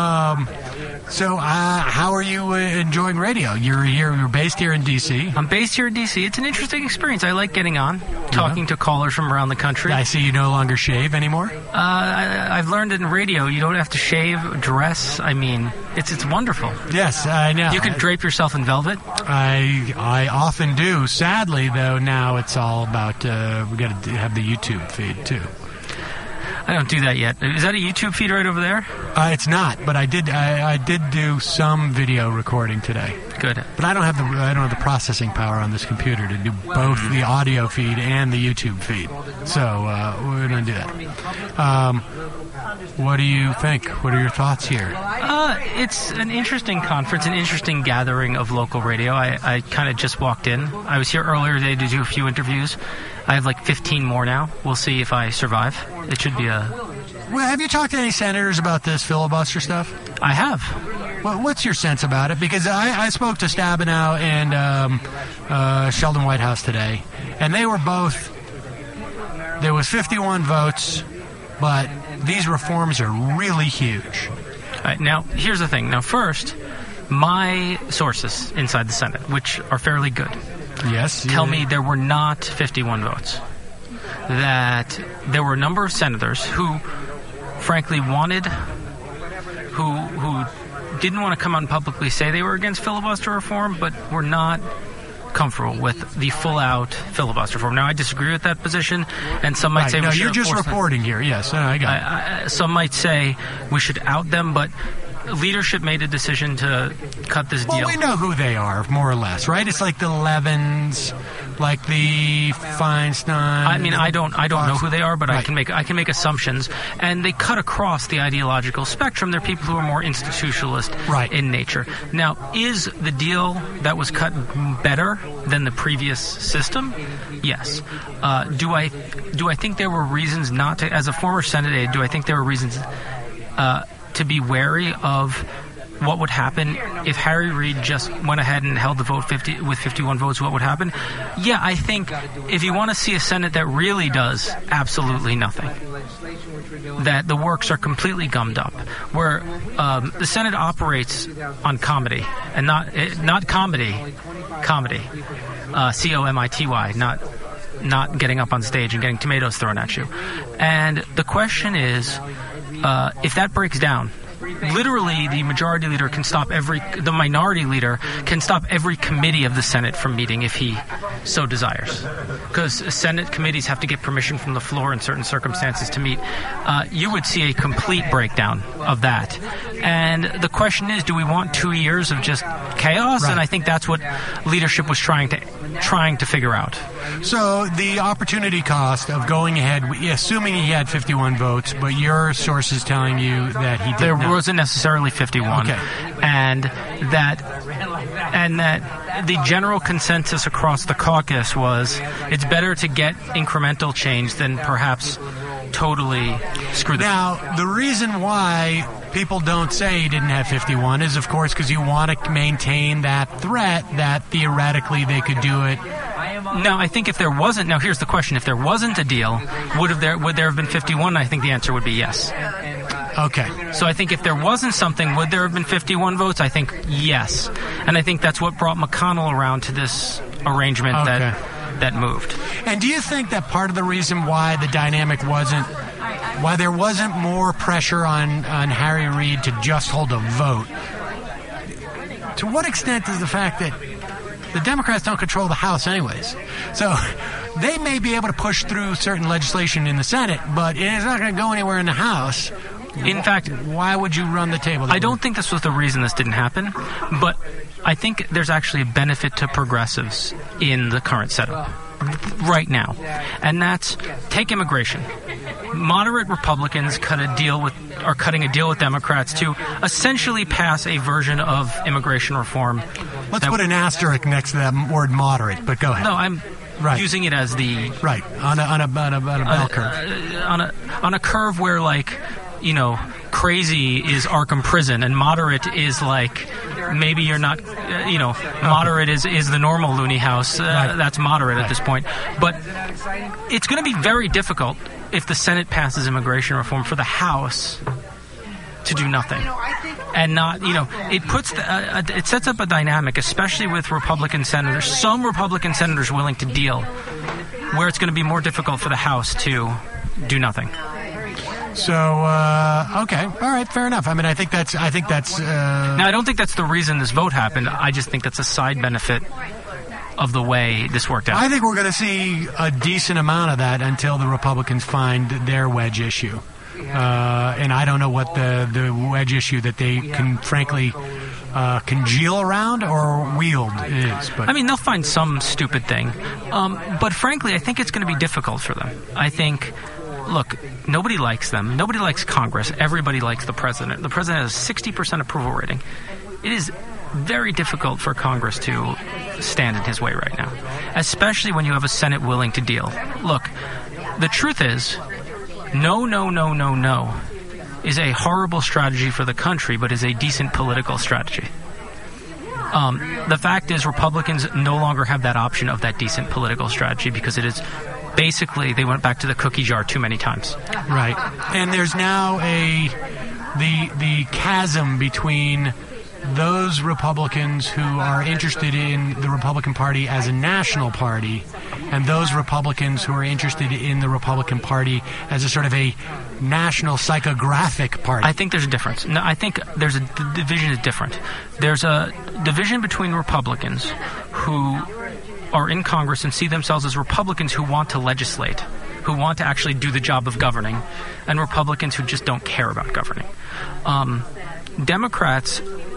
how are you enjoying radio? You're based here in D.C. I'm based here in D.C. It's an interesting experience. I like getting on, talking to callers from around the country. I see you no longer shave anymore. I've learned in radio you don't have to shave, dress. I mean, it's wonderful. Yes, I know. You can drape yourself in velvet. I often do. Sadly, though, now it's all about we got to have the YouTube feed too. I don't do that yet. Is that a YouTube feed right over there? It's not, but I did do some video recording today. Good. But I don't have the processing power on this computer to do both the audio feed and the YouTube feed. So we're going to do that. What do you think? What are your thoughts here? It's an interesting conference, an interesting gathering of local radio. I kind of just walked in. I was here earlier today to do a few interviews. I have like 15 more now. We'll see if I survive. It should be a... Well, have you talked to any senators about this filibuster stuff? I have. Well, what's your sense about it? Because I spoke to Stabenow and Sheldon Whitehouse today, and they were both... There was 51 votes, but these reforms are really huge. All right, now, here's the thing. Now, first, my sources inside the Senate, which are fairly good, tell me there were not 51 votes. That there were a number of senators who, frankly, who didn't want to come out and publicly say they were against filibuster reform, but were not comfortable with the full-out filibuster reform. Now, I disagree with that position, and some might say we should... you're just reporting here. Yes, I got it. Some might say we should out them, but leadership made a decision to cut this deal. Well, we know who they are, more or less, right? It's like the Levins, like the Feinstein. I mean, I don't know who they are, but right. I can make assumptions, and they cut across the ideological spectrum. They're people who are more institutionalist in nature. Now, is the deal that was cut better than the previous system? Yes. Do I think there were reasons not to? As a former Senate aide, do I think there were reasons to be wary of what would happen if Harry Reid just went ahead and held the vote with 51 votes? What would happen? Yeah, I think if you want to see a Senate that really does absolutely nothing, that the works are completely gummed up, where the Senate operates on comedy and not comedy, COMITY, not getting up on stage and getting tomatoes thrown at you. And the question is, if that breaks down, literally the majority leader can stop the minority leader can stop every committee of the Senate from meeting if he so desires. Because Senate committees have to get permission from the floor in certain circumstances to meet. You would see a complete breakdown of that. And the question is, do we want 2 years of just chaos? Right. And I think that's what leadership was trying to figure out. So the opportunity cost of going ahead, assuming he had 51 votes, but your source is telling you that he did There not. wasn't necessarily 51. Okay. And that the general consensus across the caucus was it's better to get incremental change than perhaps totally screw them. Now, the reason why people don't say he didn't have 51 is, of course, because you want to maintain that threat that theoretically they could do it. No, I think if there wasn't... Now, here's the question. If there wasn't a deal, would there have been 51? I think the answer would be yes. Okay. So I think if there wasn't something, would there have been 51 votes? I think yes. And I think that's what brought McConnell around to this arrangement that moved. And do you think that part of the reason why the dynamic wasn't, why there wasn't more pressure on Harry Reid to just hold a vote, to what extent is the fact that the Democrats don't control the House anyways? So they may be able to push through certain legislation in the Senate, but it's not going to go anywhere in the House. In fact, why would you run the table? I don't think this was the reason this didn't happen, but I think there's actually a benefit to progressives in the current setup right now, and that's take immigration. Moderate Republicans are cutting a deal with Democrats to essentially pass a version of immigration reform. Let's put an asterisk next to that word moderate, but go ahead. No, I'm using it as the on a bell curve. On a curve where, like, you know, crazy is Arkham Prison and moderate is like maybe you're not, moderate is the normal loony house. That's moderate at this point. But it's going to be very difficult if the Senate passes immigration reform for the House to do nothing. And not, it sets up a dynamic, especially with Republican senators, some Republican senators willing to deal, where it's going to be more difficult for the House to do nothing. So, okay, all right, fair enough. I mean, I think that's. Now, I don't think that's the reason this vote happened. I just think that's a side benefit of the way this worked out. I think we're going to see a decent amount of that until the Republicans find their wedge issue. And I don't know what the wedge issue that they can, frankly, congeal around or wield is. But I mean, they'll find some stupid thing. But frankly, I think it's going to be difficult for them. I think... Look, nobody likes them. Nobody likes Congress. Everybody likes the president. The president has a 60% approval rating. It is very difficult for Congress to stand in his way right now, especially when you have a Senate willing to deal. Look, the truth is, no is a horrible strategy for the country, but is a decent political strategy. The fact is, Republicans no longer have that option of that decent political strategy because it is... Basically, they went back to the cookie jar too many times. Right. And there's now the chasm between those Republicans who are interested in the Republican Party as a national party and those Republicans who are interested in the Republican Party as a sort of a national psychographic party. I think there's a difference. No, I think there's the division is different. There's a division between Republicans who are in Congress and see themselves as Republicans who want to legislate, who want to actually do the job of governing, and Republicans who just don't care about governing. Democrats,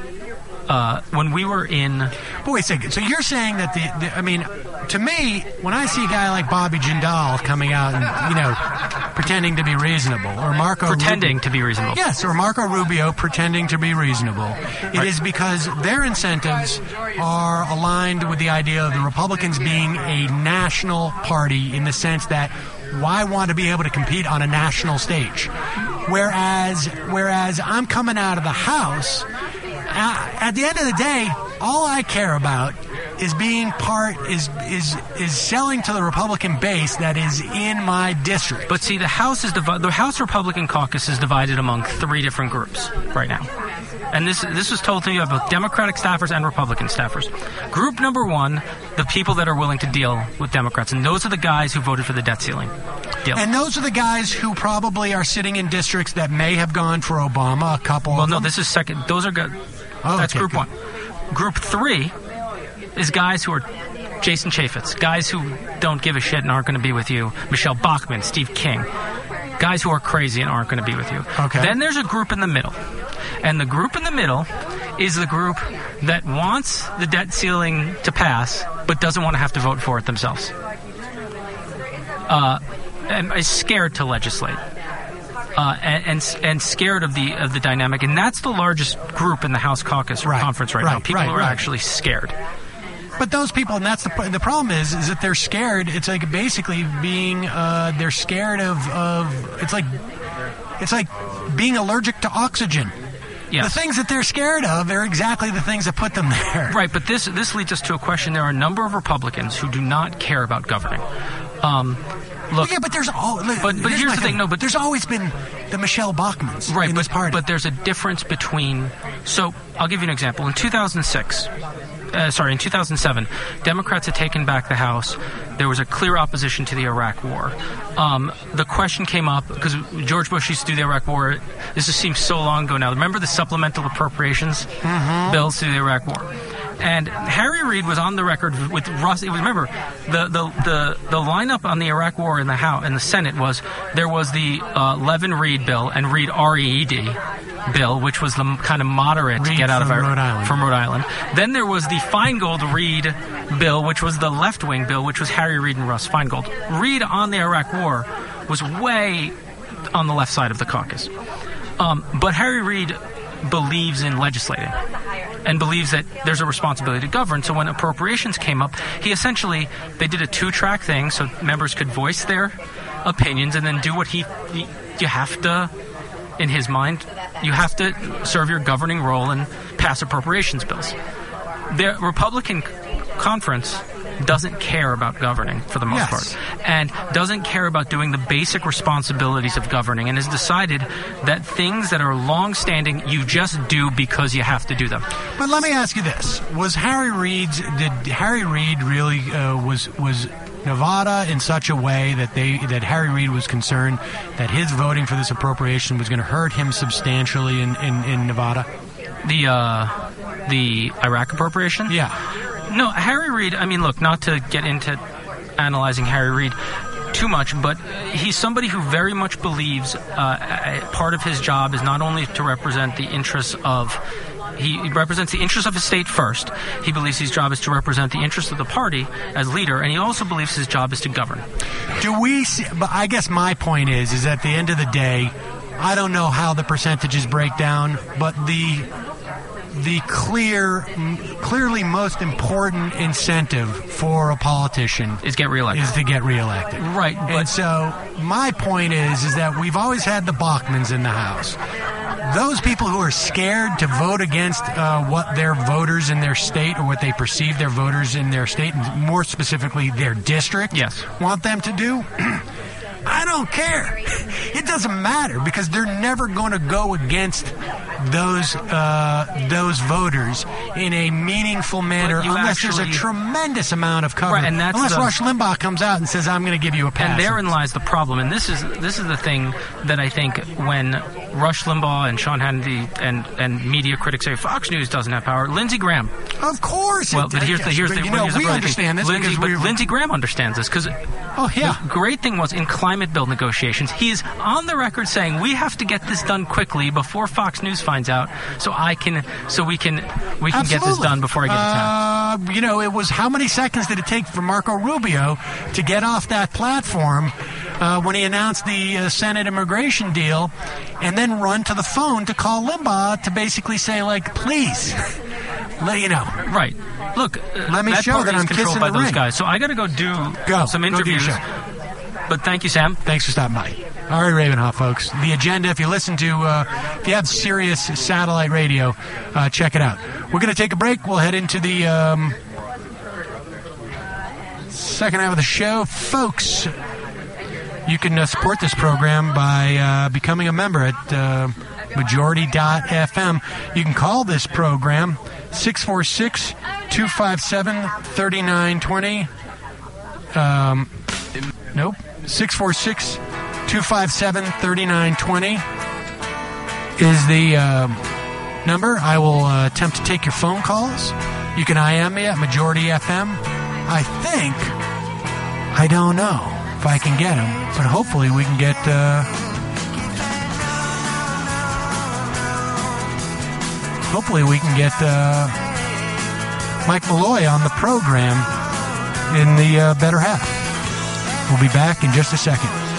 when we were in... But wait a second. So you're saying that to me, when I see a guy like Bobby Jindal coming out and, pretending to be reasonable, or to be reasonable. Yes, or Marco Rubio pretending to be reasonable, it is because their incentives are aligned with the idea of the Republicans being a national party in the sense that why want to be able to compete on a national stage? Whereas I'm coming out of the House, at the end of the day, all I care about is being is selling to the Republican base that is in my district. But see, the House Republican caucus is divided among three different groups right now. And this was told to me by both Democratic staffers and Republican staffers. Group number one, the people that are willing to deal with Democrats, and those are the guys who voted for the debt ceiling deal. And those are the guys who probably are sitting in districts that may have gone for Obama, a couple of them. Well, no, this is second. Those are good. That's okay, group one. Group three is guys who are Jason Chaffetz, guys who don't give a shit and aren't going to be with you. Michelle Bachmann, Steve King, guys who are crazy and aren't going to be with you. Okay. Then there's a group in the middle. And the group in the middle is the group that wants the debt ceiling to pass but doesn't want to have to vote for it themselves. And is scared to legislate. And scared of the dynamic, and that's the largest group in the House caucus or conference right now. People who are actually scared. But those people, and that's the problem is that they're scared. It's like basically being they're scared of it's like being allergic to oxygen. Yes. The things that they're scared of are exactly the things that put them there. Right, but this leads us to a question. There are a number of Republicans who do not care about governing. Look, yeah, but there's but here's the thing. No, but there's always been the Michelle Bachmans right, in this party. But there's a difference between... So, I'll give you an example. In 2007, Democrats had taken back the House. There was a clear opposition to the Iraq War. The question came up, because George Bush used to do the Iraq War. This just seems so long ago now. Remember the supplemental appropriations bills to the Iraq War? And Harry Reid was on the record with Russ. Remember, the lineup on the Iraq War in the House and the Senate was there was the Levin Reid bill and Reid R-E-E-D bill, which was the kind of moderate Reid to get out of Rhode Island. From Rhode Island. Then there was the Feingold Reid bill, which was the left-wing bill, which was Harry Reid and Russ Feingold. Reid on the Iraq War was way on the left side of the caucus, but Harry Reid believes in legislating and believes that there's a responsibility to govern. So when appropriations came up, they did a 2-track thing so members could voice their opinions and then do what you have to, in his mind, you have to serve your governing role and pass appropriations bills. The Republican conference doesn't care about governing for the most part, and doesn't care about doing the basic responsibilities of governing, and has decided that things that are long-standing you just do because you have to do them. But let me ask you this: did Harry Reid really was Nevada in such a way that Harry Reid was concerned that his voting for this appropriation was going to hurt him substantially in Nevada? The Iraq appropriation? Yeah. No, Harry Reid, I mean, look, not to get into analyzing Harry Reid too much, but he's somebody who very much believes part of his job is not only to represent the interests of... He represents the interests of his state first. He believes his job is to represent the interests of the party as leader, and he also believes his job is to govern. But I guess my point is at the end of the day, I don't know how the percentages break down, but the clearly most important incentive for a politician is to get reelected. Right. And so my point is that we've always had the Bachmans in the House. Those people who are scared to vote against what their voters in their state, or what they perceive their voters in their state, and more specifically their district, want them to do, I don't care. It doesn't matter, because they're never going to go against those voters in a meaningful manner unless there's a tremendous amount of cover. Right, unless Rush Limbaugh comes out and says, I'm going to give you a pass. And therein lies the problem. And this is the thing that I think when Rush Limbaugh and Sean Hannity and media critics say Fox News doesn't have power, Lindsey Graham. Of course. Well, but here's we understand this. Lindsey Graham understands this, because the great thing was in climate bill negotiations, he's on the record saying we have to get this done quickly before Fox News finds out, so we can get this done before I get attacked. It was, how many seconds did it take for Marco Rubio to get off that platform when he announced the Senate immigration deal, and then run to the phone to call Limbaugh to basically say, like, please, let you know. Right. Look, let me show that I'm kissing by the those ring. Guys. So I got to go do some interviews. But thank you, Sam. Thanks for stopping by. Ari Ravenhoff, folks. The agenda, if you listen to, if you have Sirius satellite radio, check it out. We're going to take a break. We'll head into the second half of the show. Folks, you can support this program by becoming a member at majority.fm. You can call this program 646-257-3920. Nope. 646-257-3920 is the number. I will attempt to take your phone calls. You can IM me at Majority FM. I don't know if I can get them, but hopefully we can get Mike Malloy on the program in the better half. We'll be back in just a second.